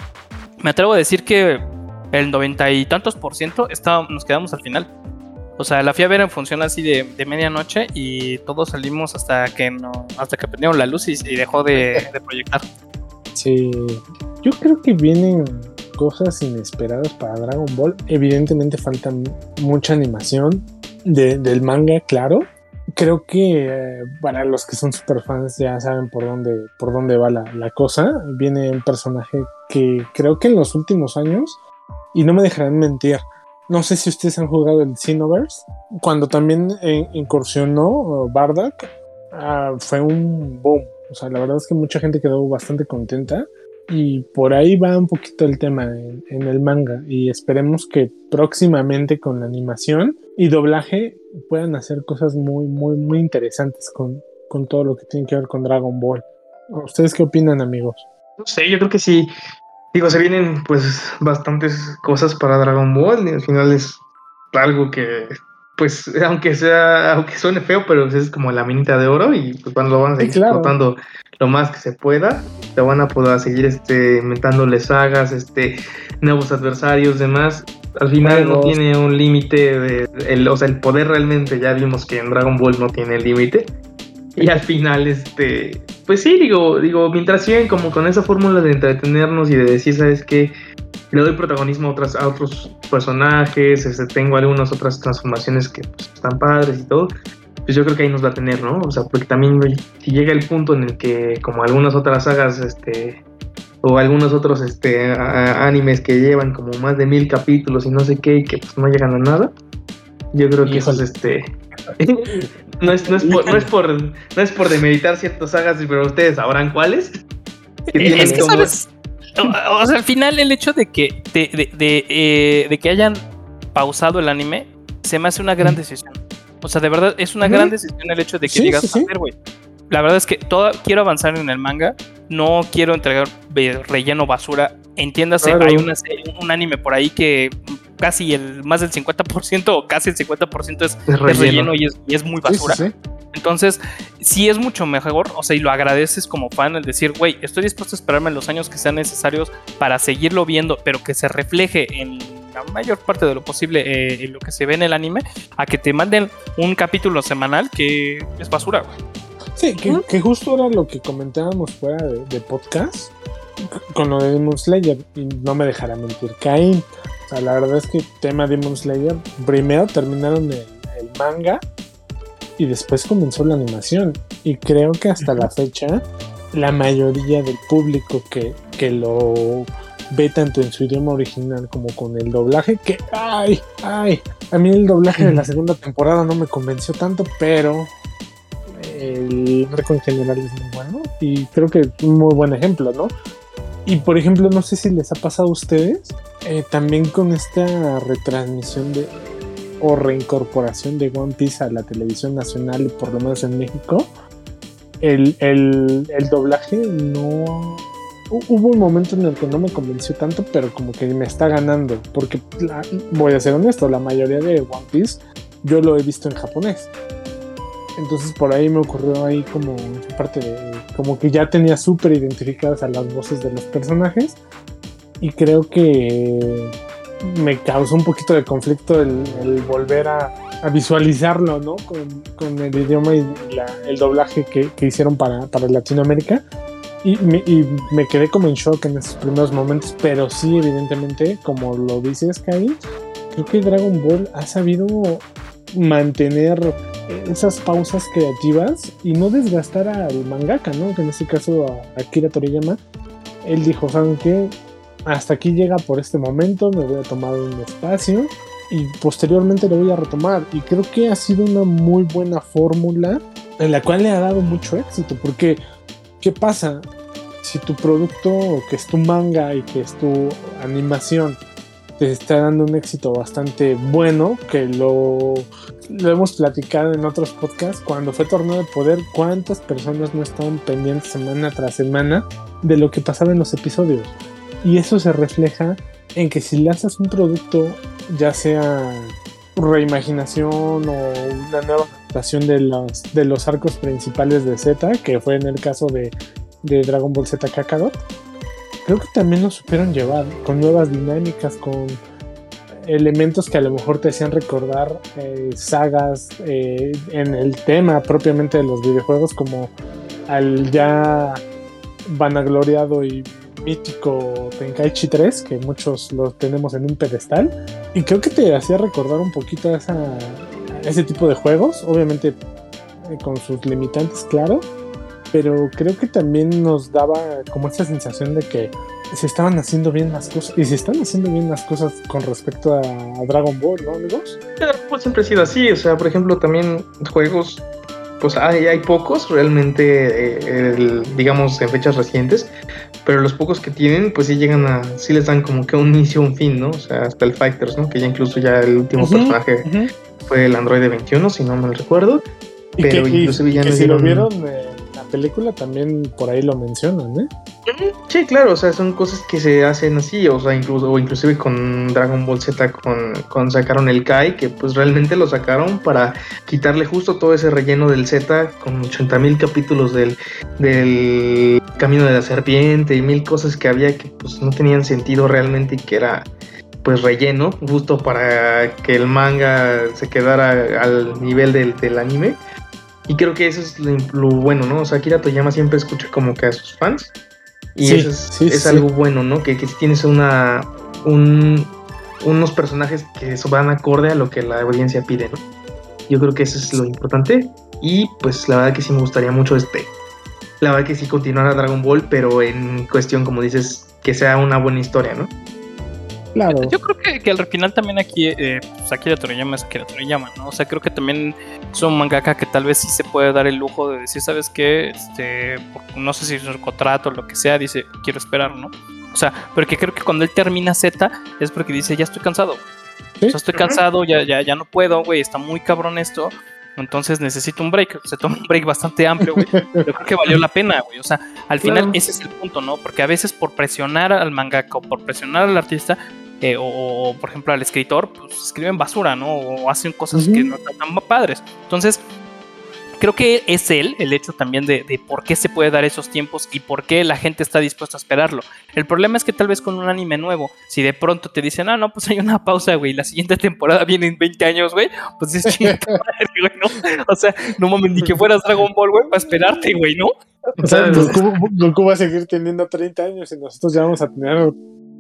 me atrevo a decir que el noventa y tantos por ciento está, nos quedamos al final. O sea, la fui a ver en función así de, de medianoche y todos salimos hasta que no, hasta que prendieron la luz y, y dejó de, de proyectar. Sí, yo creo que vienen cosas inesperadas para Dragon Ball. Evidentemente falta mucha animación de, del manga, claro. Creo que eh, para los que son super fans ya saben por dónde, por dónde va la, la cosa. Viene un personaje que creo que en los últimos años, y no me dejarán mentir, no sé si ustedes han jugado el Xenoverse, cuando también eh, incursionó Bardock, uh, fue un boom. O sea, la verdad es que mucha gente quedó bastante contenta. Y por ahí va un poquito el tema en, en el manga. Y esperemos que próximamente con la animación y doblaje puedan hacer cosas muy, muy, muy interesantes con, con todo lo que tiene que ver con Dragon Ball. ¿Ustedes qué opinan, amigos? No sé, yo creo que sí. Digo, se vienen pues bastantes cosas para Dragon Ball. Y al final es algo que, pues, aunque sea, aunque suene feo, pero es como la minita de oro. Y pues cuando lo van a seguir sí, claro. explotando lo más que se pueda, te van a poder seguir este, inventándole sagas, este, nuevos adversarios, demás. Al final Juegos. No tiene un límite, de, el, o sea, el poder realmente ya vimos que en Dragon Ball no tiene límite. Y al final, este, pues sí, digo, digo, mientras siguen como con esa fórmula de entretenernos y de decir, ¿sabes qué? Le doy protagonismo a, otras, a otros personajes, este, tengo algunas otras transformaciones que pues, están padres y todo. Pues yo creo que ahí nos va a tener, ¿no? O sea, porque también si llega el punto en el que, como algunas otras sagas, este, o algunos otros este, a, a, animes que llevan como más de mil capítulos y no sé qué, y que pues no llegan a nada, yo creo que eso es este... no, es, no, es por, no, es por, no es por demeritar ciertas sagas, pero ustedes sabrán cuáles. Que es que como... sabes, o, o sea, al final el hecho de que, de, de, de, eh, de que hayan pausado el anime se me hace una gran decisión. O sea, de verdad, es una ¿Mm? gran decisión el hecho de que sí, digas, sí, sí. a ver, güey, la verdad es que toda, quiero avanzar en el manga, no quiero entregar relleno basura. Entiéndase, claro. hay una, un anime por ahí que casi el más del cincuenta por ciento o casi el cincuenta por ciento es, es relleno, es relleno y, es, y es muy basura. Sí, sí, sí. Entonces, sí es mucho mejor, o sea, y lo agradeces como fan, el decir, güey, estoy dispuesto a esperarme los años que sean necesarios para seguirlo viendo, pero que se refleje en la mayor parte de lo posible eh, en lo que se ve en el anime, a que te manden un capítulo semanal que es basura, güey. Sí, que, ¿Mm? que justo era lo que comentábamos fuera de, de podcast con lo de Demon Slayer, y no me dejará mentir Caín. O sea, la verdad es que tema Demon Slayer, primero terminaron el, el manga y después comenzó la animación, y creo que hasta la fecha la mayoría del público que, que lo ve tanto en su idioma original como con el doblaje, que ay, ay, a mí el doblaje de la segunda temporada no me convenció tanto, pero el marco en general es muy bueno y creo que es un muy buen ejemplo, ¿no? Y por ejemplo, no sé si les ha pasado a ustedes eh, también con esta retransmisión de o reincorporación de One Piece a la televisión nacional, y por lo menos en México, el, el, el doblaje no... Hubo un momento en el que no me convenció tanto, pero como que me está ganando, porque la, voy a ser honesto, la mayoría de One Piece yo lo he visto en japonés. Entonces por ahí me ocurrió ahí como parte de... como que ya tenía súper identificadas a las voces de los personajes, y creo que me causó un poquito de conflicto el, el volver a, a visualizarlo, ¿no? Con, con el idioma y la, el doblaje que, que hicieron para, para Latinoamérica. Y me, y me quedé como en shock en esos primeros momentos, pero sí, evidentemente, como lo dices, Kai, creo que Dragon Ball ha sabido mantener esas pausas creativas y no desgastar al mangaka, ¿no? Que en este caso a Akira Toriyama, él dijo, ¿saben qué? Hasta aquí llega por este momento, me voy a tomar un espacio y posteriormente lo voy a retomar. Y creo que ha sido una muy buena fórmula en la cual le ha dado mucho éxito, porque ¿qué pasa? Si tu producto, que es tu manga y que es tu animación, te está dando un éxito bastante bueno, que lo, lo hemos platicado en otros podcasts, cuando fue Torneo de Poder, cuántas personas no estaban pendientes semana tras semana de lo que pasaba en los episodios. Y eso se refleja en que si lanzas un producto, ya sea reimaginación o una nueva adaptación de los, de los arcos principales de Z, que fue en el caso de, de Dragon Ball Z Kakarot, creo que también lo supieron llevar con nuevas dinámicas, con elementos que a lo mejor te hacían recordar eh, sagas eh, en el tema propiamente de los videojuegos, como al ya vanagloriado y mítico Tenkaichi tres, que muchos lo tenemos en un pedestal, y creo que te hacía recordar un poquito a, esa, a ese tipo de juegos, obviamente eh, con sus limitantes, claro, pero creo que también nos daba como esa sensación de que se estaban haciendo bien las cosas, y se están haciendo bien las cosas con respecto a, a Dragon Ball, ¿no, amigos? Dragon Ball siempre ha sido así, o sea, por ejemplo, también juegos, pues hay, hay pocos realmente, eh, el, digamos, en fechas recientes, pero los pocos que tienen, pues sí llegan a, sí les dan como que un inicio, un fin, ¿no? O sea, hasta el Fighters, ¿no? Que ya incluso ya el último uh-huh, personaje uh-huh. fue el androide veintiuno, si no mal recuerdo. Y pero que, incluso y, ya y que si dieron... lo vieron en la película también por ahí lo mencionan, ¿eh? Sí, claro, o sea, son cosas que se hacen así, o sea, incluso, o inclusive con Dragon Ball Z, con, con sacaron el Kai, que pues realmente lo sacaron para quitarle justo todo ese relleno del Z, con ochenta mil capítulos del, del Camino de la Serpiente y mil cosas que había que pues no tenían sentido realmente y que era pues relleno, justo para que el manga se quedara al nivel del, del anime. Y creo que eso es lo, lo bueno, ¿no? O sea, Akira Toriyama siempre escucha como que a sus fans. Y sí, eso es, sí, es sí. algo bueno, ¿no? Que, que tienes una un, unos personajes que van acorde a lo que la audiencia pide, ¿no? Yo creo que eso es lo importante. Y pues la verdad que sí me gustaría mucho este... La verdad que sí continuara Dragon Ball, pero en cuestión, como dices, que sea una buena historia, ¿no? Claro. Yo creo que, que al final también aquí eh, pues Akira Toriyama es Akira Toriyama, ¿no? O sea, creo que también es un mangaka que tal vez sí se puede dar el lujo de decir, ¿sabes qué? Este, no sé si es un contrato o lo que sea, dice, quiero esperar, ¿no? O sea, porque creo que cuando él termina Z es porque dice, ya estoy cansado, ¿sí? O sea, estoy cansado, ya, ya, ya no puedo, güey, está muy cabrón esto, entonces necesito un break. Se toma un break bastante amplio, güey. Yo creo que valió la pena, güey. O sea, al final claro. Ese es el punto, ¿no? Porque a veces por presionar al mangaka o por presionar al artista, eh, o, o por ejemplo al escritor, pues escriben basura, ¿no? O hacen cosas uh-huh. que no están tan padres. Entonces, creo que es él, el hecho también de, de por qué se puede dar esos tiempos y por qué la gente está dispuesta a esperarlo. El problema es que tal vez con un anime nuevo, si de pronto te dicen, ah, no, pues hay una pausa, güey, la siguiente temporada viene en veinte años, güey, pues es chingada madre, güey, ¿no? O sea, no mames, ni que fueras Dragon Ball, güey, para esperarte, güey, ¿no? O sea, Goku, Goku va a seguir teniendo treinta años y nosotros ya vamos a tener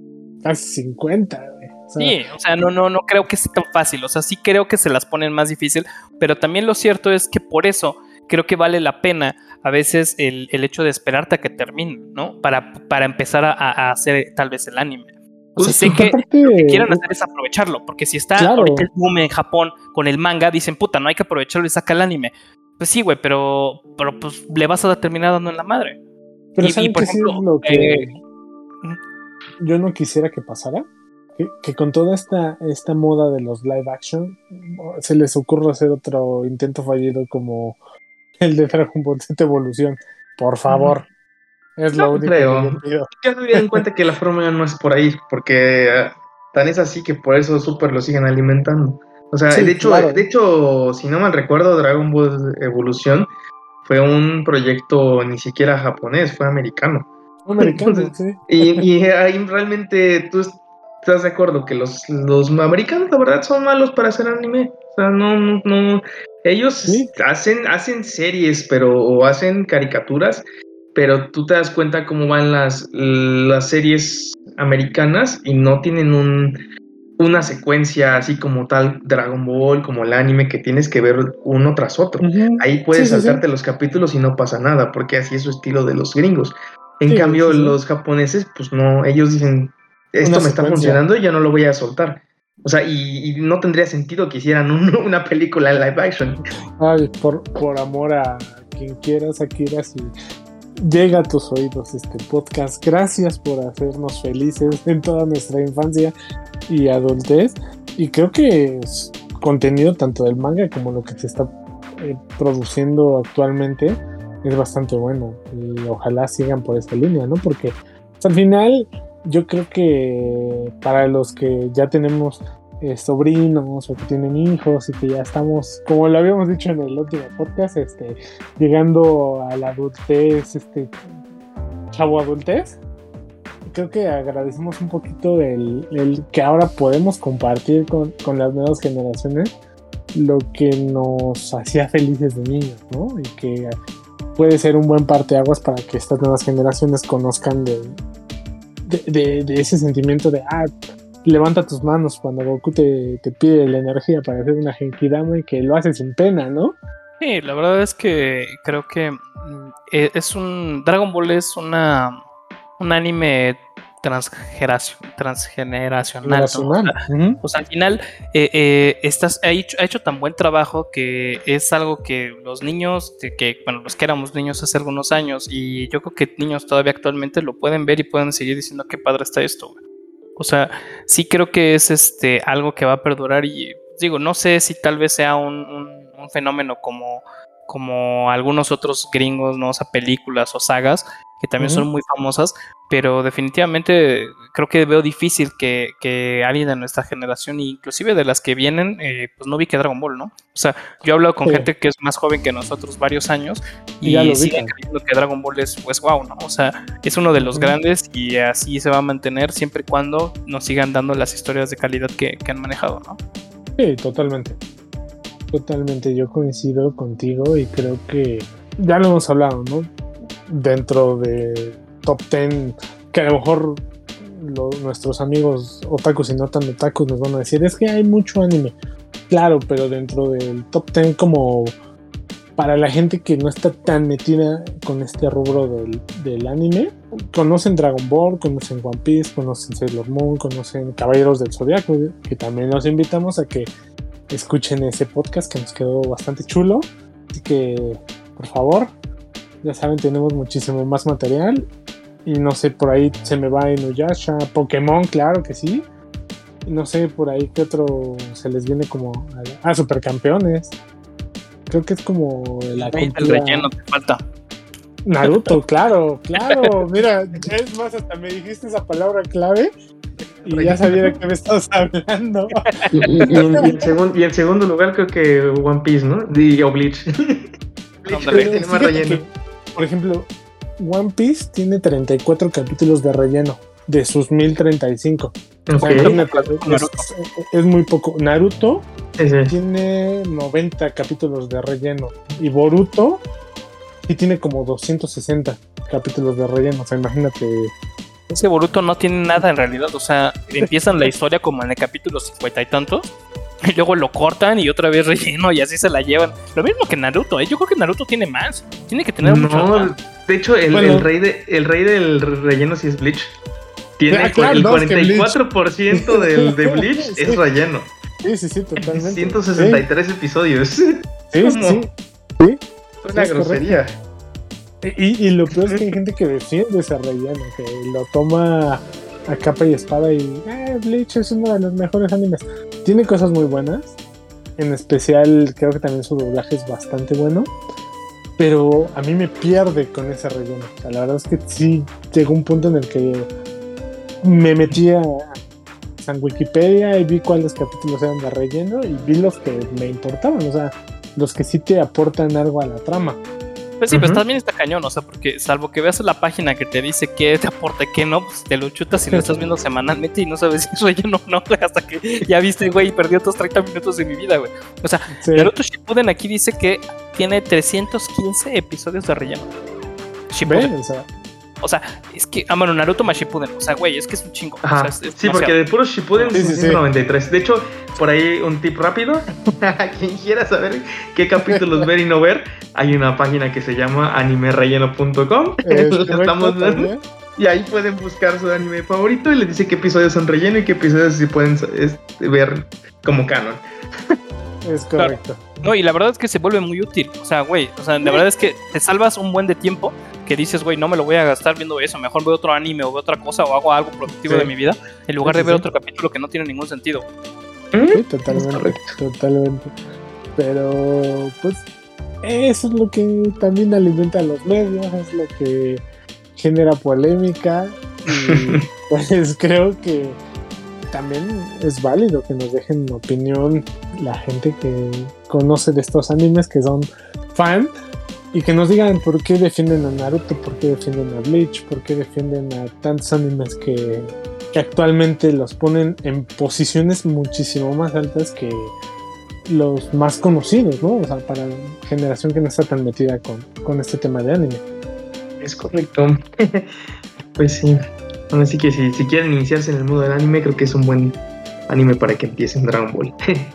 casi cincuenta, güey. O sea, sí, o sea, no, no, no creo que sea tan fácil, o sea, sí creo que se las ponen más difícil, pero también lo cierto es que por eso creo que vale la pena a veces el, el hecho de esperarte a que termine, ¿no? Para, para empezar a, a hacer tal vez el anime. O sea, sé que aparte, lo que quieren hacer es aprovecharlo, porque si está claro. ahorita el boom en Japón con el manga, dicen, puta, no hay que aprovecharlo y saca el anime. Pues sí, güey, pero, pero pues le vas a terminar dando en la madre. Pero y, ¿saben y por qué ejemplo, es lo que eh, yo no quisiera que pasara? Que, que con toda esta, esta moda de los live action se les ocurra hacer otro intento fallido como el de Dragon Ball Z Evolución. Por favor. Es no lo único creo. que yo pido. Ya se dieron cuenta que la fórmula no es por ahí, porque uh, tan es así que por eso Super lo siguen alimentando. O sea, sí, de hecho, claro. de hecho, si no mal recuerdo, Dragon Ball Evolución fue un proyecto ni siquiera japonés, fue americano. Americano, Entonces, sí. Y, y ahí realmente tú estás de acuerdo que los, los americanos, la verdad, son malos para hacer anime. O sea, no, no, no. Ellos ¿sí? hacen, hacen series, pero, o hacen caricaturas, pero tú te das cuenta cómo van las, las series americanas y no tienen un, una secuencia así como tal Dragon Ball, como el anime, que tienes que ver uno tras otro. Uh-huh. Ahí puedes sí, saltarte sí, sí. los capítulos y no pasa nada, porque así es su estilo de los gringos. En sí, cambio, sí, sí. los japoneses, pues no, ellos dicen, esto una me secuencia. Está funcionando y ya no lo voy a soltar. O sea, y, y no tendría sentido que hicieran un, una película en live action. Ay, por, por amor a quien quieras, Akira, si llega a tus oídos este podcast, gracias por hacernos felices en toda nuestra infancia y adultez. Y creo que es contenido tanto del manga como lo que se está eh, produciendo actualmente es bastante bueno. Y ojalá sigan por esa línea, ¿no? Porque pues, al final yo creo que para los que ya tenemos eh, sobrinos o que tienen hijos y que ya estamos, como lo habíamos dicho en el último podcast, este, llegando a la adultez, este, chavo adultez, creo que agradecemos un poquito el, el que ahora podemos compartir con, con las nuevas generaciones lo que nos hacía felices de niños, ¿no? Y que puede ser un buen parteaguas para que estas nuevas generaciones conozcan de, de, de, de ese sentimiento de ah, levanta tus manos cuando Goku te, te pide la energía para hacer una Genkidama y que lo hace sin pena, ¿no? Sí, la verdad es que creo que mm, es un... Dragon Ball es una un anime transgeneración, transgeneracional, ¿no? O sea, uh-huh. O sea, al final eh, eh, estás, ha, hecho, ha hecho tan buen trabajo que es algo que los niños, que, que bueno, los que éramos niños hace algunos años, y yo creo que niños todavía actualmente lo pueden ver y pueden seguir diciendo qué padre está esto, güey. O sea, sí creo que es este algo que va a perdurar y digo, no sé si tal vez sea un, un, un fenómeno como, como algunos otros gringos, ¿no? O sea, películas o sagas que también uh-huh. son muy famosas, pero definitivamente creo que veo difícil que, que alguien de nuestra generación, inclusive de las que vienen, eh, pues no vi que Dragon Ball, ¿no? O sea, yo he hablado con sí. gente que es más joven que nosotros varios años y, y siguen creyendo que Dragon Ball es pues wow, ¿no? O sea, es uno de los uh-huh. grandes y así se va a mantener siempre y cuando nos sigan dando las historias de calidad que, que han manejado, ¿no? Sí, totalmente. Totalmente, yo coincido contigo y creo que ya lo hemos hablado, ¿no? Dentro de top ten, que a lo mejor lo, nuestros amigos otakus y no tan otakus nos van a decir, es que hay mucho anime. Claro, pero dentro del top ten, como para la gente que no está tan metida con este rubro del, del anime, conocen Dragon Ball, conocen One Piece, conocen Sailor Moon, conocen Caballeros del Zodiaco, que también los invitamos a que escuchen ese podcast que nos quedó bastante chulo. Así que, por favor, ya saben, tenemos muchísimo más material. Y no sé, por ahí se me va Inuyasha, Pokémon, claro que sí. Y no sé, por ahí qué otro se les viene como... Ah, Supercampeones. Creo que es como la cultura... El relleno te falta. Naruto, claro, claro. Mira, es más, hasta me dijiste esa palabra clave y ya sabía de qué me estabas hablando. Y, y, y, en, y, en segun, y en segundo lugar creo que One Piece, ¿no? Y o Bleach. Bleach no, tiene más relleno. Que, por ejemplo, One Piece tiene treinta y cuatro capítulos de relleno de sus mil treinta y cinco. Okay. O sea, es, es muy poco. Naruto sí, sí. tiene noventa capítulos de relleno y Boruto sí tiene como doscientos sesenta capítulos de relleno. O sea, imagínate. Ese Boruto no tiene nada en realidad. O sea, empiezan la historia como en el capítulo cincuenta y tantos y luego lo cortan y otra vez relleno y así se la llevan. Lo mismo que Naruto, ¿eh? Yo creo que Naruto tiene más. Tiene que tener no, mucho más. De hecho, el, bueno. el, rey de, el rey del relleno sí es Bleach. Tiene ah, claro, el cuarenta y cuatro por ciento del, de Bleach sí. es relleno. Sí, sí, sí, totalmente. ciento sesenta y tres sí. episodios. Sí, como... sí. sí. Una sí, grosería. Y, y lo peor es que hay gente que defiende ese relleno, que lo toma a capa y espada y eh, Bleach es uno de los mejores animes. Tiene cosas muy buenas, en especial creo que también su doblaje es bastante bueno, pero a mí me pierde con ese relleno. O sea, la verdad es que sí llegó un punto en el que me metí a San Wikipedia y vi cuáles capítulos eran de relleno y vi los que me importaban, o sea, los que sí te aportan algo a la trama. Pues sí, uh-huh. pero también está cañón, o sea, porque salvo que veas la página que te dice qué te aporta y qué no, pues te lo chutas y lo estás viendo semanalmente y no sabes si es relleno o no, hasta que ya viste, güey, y perdí otros treinta minutos de mi vida, güey. O sea, sí. Naruto Shippuden aquí dice que tiene trescientos quince episodios de relleno. Shippuden. O sea, o sea, es que, ah, bueno, Naruto más Shippuden, o sea, güey, es que es un chingo. Ajá. O sea, es, es sí, porque de puro Shippuden sí, son ciento noventa y tres. Sí. De hecho, por ahí un tip rápido, quien quiera saber qué capítulos ver y no ver, hay una página que se llama anime relleno punto com. Es estamos dando. Y ahí pueden buscar su anime favorito y les dice qué episodios son relleno y qué episodios se pueden este, ver como canon. Es correcto. Claro. No, y la verdad es que se vuelve muy útil. O sea, güey, o sea, la verdad es que te salvas un buen de tiempo que dices, güey, no me lo voy a gastar viendo eso. Mejor veo otro anime o veo otra cosa o hago algo productivo sí. de mi vida en lugar sí, de ver sí. otro capítulo que no tiene ningún sentido. Sí, totalmente, totalmente. Pero, pues, eso es lo que también alimenta a los medios, es lo que genera polémica y pues creo que también es válido que nos dejen opinión la gente que conoce de estos animes, que son fan, y que nos digan por qué defienden a Naruto, por qué defienden a Bleach, por qué defienden a tantos animes que, que actualmente los ponen en posiciones muchísimo más altas que los más conocidos, ¿no? O sea, para la generación que no está tan metida con, con este tema de anime. Es correcto. Pues sí. Así que si, si quieren iniciarse en el mundo del anime, creo que es un buen anime para que empiecen Dragon Ball.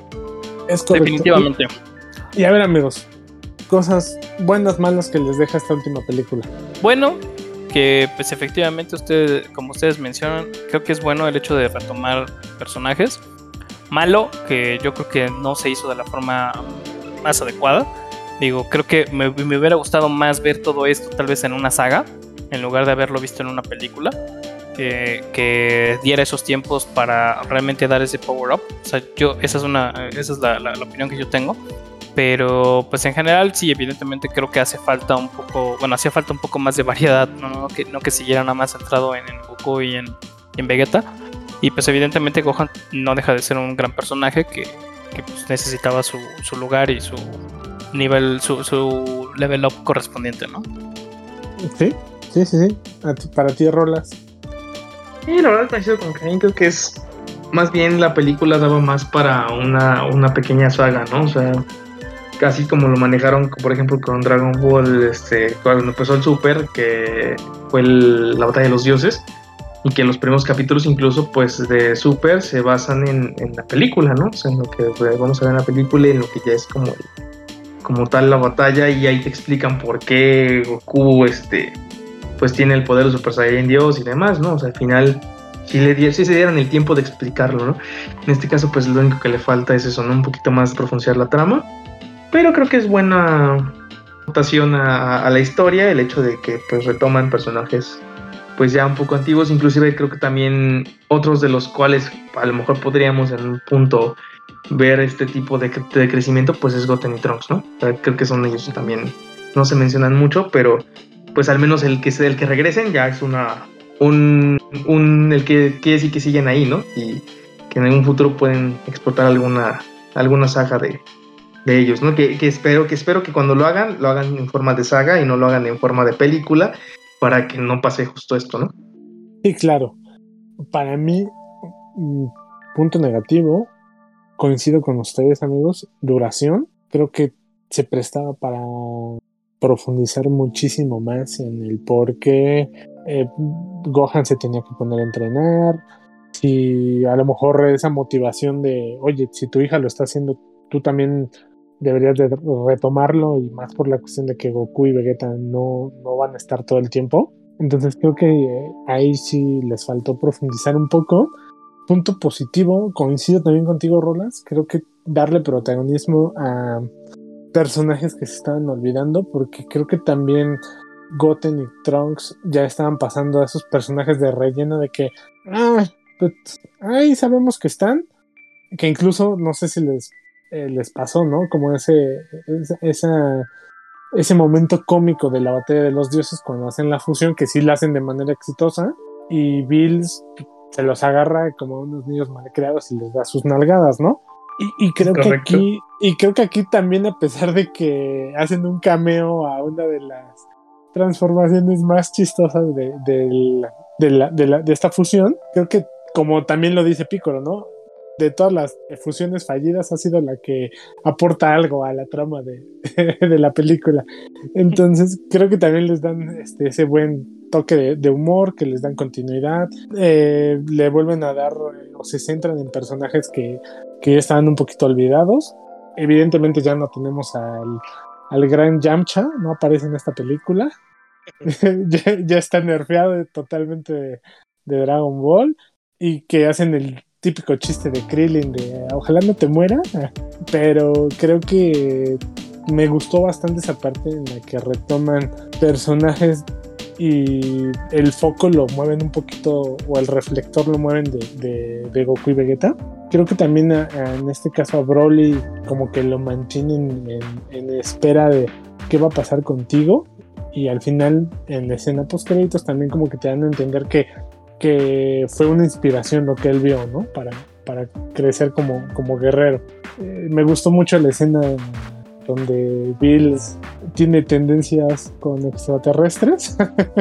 Es correcto. Definitivamente. Y, y a ver, amigos, cosas buenas, malas que les deja esta última película. Bueno, que pues efectivamente ustedes, como ustedes mencionan, creo que es bueno el hecho de retomar personajes. Malo, que yo creo que no se hizo de la forma más adecuada. Digo, creo que me, me hubiera gustado más ver todo esto tal vez en una saga, en lugar de haberlo visto en una película, eh, que diera esos tiempos para realmente dar ese power up. O sea, yo, esa es una, esa es la, la, la opinión que yo tengo. Pero pues en general sí, evidentemente creo que hace falta un poco, bueno, hacía falta un poco más de variedad, no, no, que, no que siguiera nada más centrado en, en Goku y en, en Vegeta. Y pues evidentemente Gohan no deja de ser un gran personaje que, que pues necesitaba su, su lugar y su nivel, su, su level up correspondiente, ¿no? Sí, sí, sí, sí. Para ti, Rolas. Sí, la verdad coincido con Caín, creo que es más bien la película daba más para una, una pequeña saga, ¿no? O sea, casi como lo manejaron, por ejemplo, con Dragon Ball, este, cuando empezó el Super, que fue el, la batalla de los dioses, y que los primeros capítulos incluso pues de Super se basan en, en la película, ¿no? O sea, en lo que pues, vamos a ver en la película y en lo que ya es como, como tal la batalla, y ahí te explican por qué Goku este, pues tiene el poder de Super Saiyan Dios y demás, ¿no? O sea, al final sí, le, sí se dieron el tiempo de explicarlo, ¿no? En este caso pues lo único que le falta es eso, ¿no? Un poquito más profundizar la trama, pero creo que es buena notación a, a la historia el hecho de que pues retoman personajes pues ya un poco antiguos, inclusive creo que también otros de los cuales a lo mejor podríamos en un punto ver este tipo de, de crecimiento, pues es Goten y Trunks, ¿no? O sea, creo que son ellos también, no se mencionan mucho, pero pues al menos el que, el que regresen ya es una, un, un el que quiere decir que siguen ahí, ¿no? Y que en algún futuro pueden explotar alguna, alguna saga de, de ellos, ¿no? Que, que, espero, que espero que cuando lo hagan, lo hagan en forma de saga y no lo hagan en forma de película, para que no pase justo esto, ¿no? Sí, claro. Para mí, punto negativo, coincido con ustedes, amigos, duración. Creo que se prestaba para profundizar muchísimo más en el por qué eh, Gohan se tenía que poner a entrenar. Si a lo mejor esa motivación de, oye, si tu hija lo está haciendo, tú también deberías de retomarlo, y más por la cuestión de que Goku y Vegeta no, no van a estar todo el tiempo. Entonces creo que eh, ahí sí les faltó profundizar un poco. Punto positivo, coincido también contigo, Rolas, creo que darle protagonismo a personajes que se estaban olvidando, porque creo que también Goten y Trunks ya estaban pasando a esos personajes de relleno de que ah, pues, ahí sabemos que están, que incluso no sé si les Eh, les pasó, ¿no? Como ese, esa, esa, ese momento cómico de la batalla de los dioses cuando hacen la fusión, que sí la hacen de manera exitosa, y Bills se los agarra como unos niños malcriados y les da sus nalgadas, ¿no? Y, y creo que aquí, y creo que aquí también, a pesar de que hacen un cameo a una de las transformaciones más chistosas de, de, la, de, la, de, la, de esta fusión, creo que como también lo dice Piccolo, ¿no? De todas las fusiones fallidas ha sido la que aporta algo a la trama de, de la película. Entonces creo que también les dan este, ese buen toque de, de humor, que les dan continuidad, eh, le vuelven a dar eh, o se centran en personajes que, que ya estaban un poquito olvidados. Evidentemente ya no tenemos al, al gran Yamcha, no aparece en esta película, ya, ya está nerfeado totalmente de, de Dragon Ball, y que hacen el típico chiste de Krillin de ojalá no te muera, pero creo que me gustó bastante esa parte en la que retoman personajes y el foco lo mueven un poquito, o el reflector lo mueven de, de, de Goku y Vegeta. Creo que también a, a, en este caso a Broly como que lo mantienen en, en espera de qué va a pasar contigo, y al final en la escena post créditos también como que te dan a entender que, que fue una inspiración lo que él vio, ¿no? Para, para crecer como, como guerrero. Eh, me gustó mucho la escena donde Bills tiene tendencias con extraterrestres.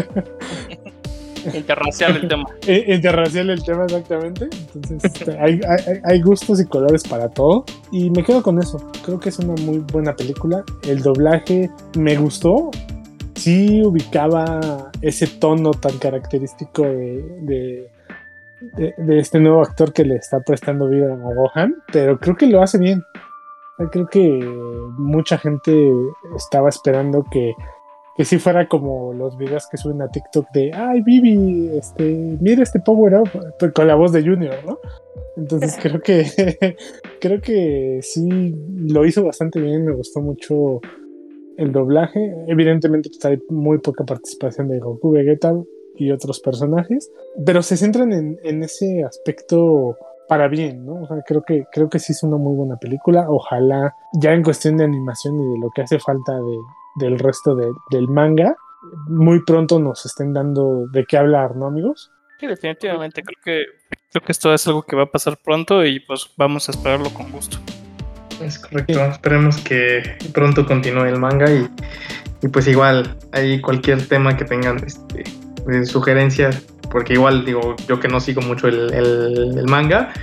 Interracial el tema. Interracial el tema, exactamente. Entonces hay, hay, hay gustos y colores para todo, y me quedo con eso. Creo que es una muy buena película. El doblaje me gustó. Sí ubicaba ese tono tan característico de, de, de, de este nuevo actor que le está prestando vida a Gohan, pero creo que lo hace bien. Creo que mucha gente estaba esperando que, que sí fuera como los videos que suben a TikTok de ay, Bibi, este, mira este power up, con la voz de Junior, ¿no? Entonces creo que creo que sí lo hizo bastante bien. Me gustó mucho el doblaje. Evidentemente pues, hay muy poca participación de Goku, Vegeta y otros personajes, pero se centran en, en ese aspecto para bien, ¿no? O sea, creo que, creo que sí es una muy buena película. Ojalá ya en cuestión de animación y de lo que hace falta de, del resto de, del manga, muy pronto nos estén dando de qué hablar, ¿no, amigos? Sí, definitivamente. Creo que, creo que esto es algo que va a pasar pronto y pues vamos a esperarlo con gusto. Es correcto. Sí. Esperemos que pronto continúe el manga y, y pues igual, ahí cualquier tema que tengan este, de sugerencias, porque igual digo yo que no sigo mucho el, el, el manga,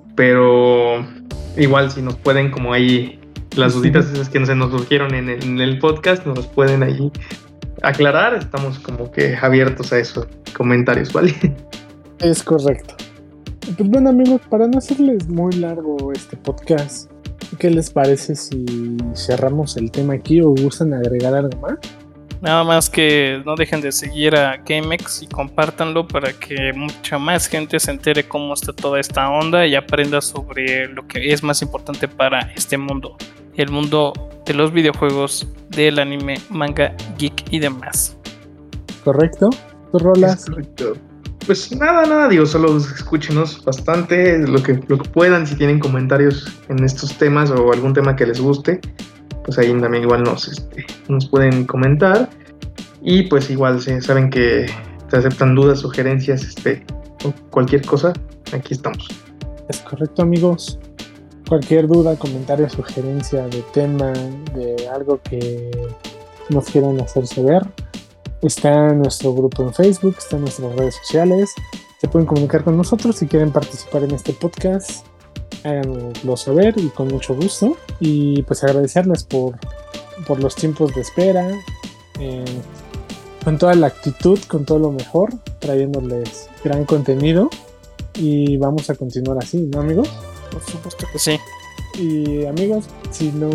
pero igual si nos pueden como ahí las duditas esas que se nos surgieron en el, en el podcast, nos los pueden ahí aclarar. Estamos como que abiertos a esos comentarios, ¿vale? Es correcto. Pues bueno, amigos, para no hacerles muy largo este podcast, ¿qué les parece si cerramos el tema aquí o gustan agregar algo más? Nada más que no dejen de seguir a GameX y compártanlo para que mucha más gente se entere cómo está toda esta onda y aprenda sobre lo que es más importante para este mundo, el mundo de los videojuegos, del anime, manga, geek y demás. ¿Correcto? ¿Tú, Rolas? Es correcto. Pues nada, nada, digo, solo escúchenos bastante, lo que, lo que puedan. Si tienen comentarios en estos temas o algún tema que les guste, pues ahí también igual nos, este, nos pueden comentar. Y pues igual, si saben que se aceptan dudas, sugerencias, este, o cualquier cosa, aquí estamos. Es correcto, amigos. Cualquier duda, comentario, sugerencia de tema, de algo que nos quieran hacer saber, está en nuestro grupo en Facebook, está en nuestras redes sociales. Se pueden comunicar con nosotros si quieren participar en este podcast. Háganlo saber y con mucho gusto. Y pues agradecerles por, por los tiempos de espera, eh, con toda la actitud, con todo lo mejor, trayéndoles gran contenido. Y vamos a continuar así, ¿no, amigos? Por supuesto que sí. Y amigos, si no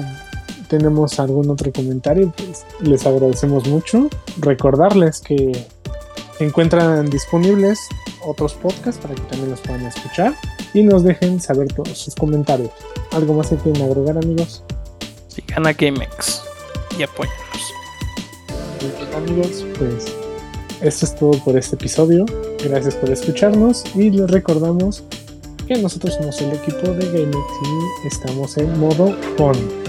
tenemos algún otro comentario, pues les agradecemos mucho. Recordarles que se encuentran disponibles otros podcasts para que también los puedan escuchar y nos dejen saber todos sus comentarios. ¿Algo más que quieren agregar, amigos? Sigan a GameX y apóyennos. Y, amigos, pues esto es todo por este episodio. Gracias por escucharnos y les recordamos que nosotros somos el equipo de GameX y estamos en modo on.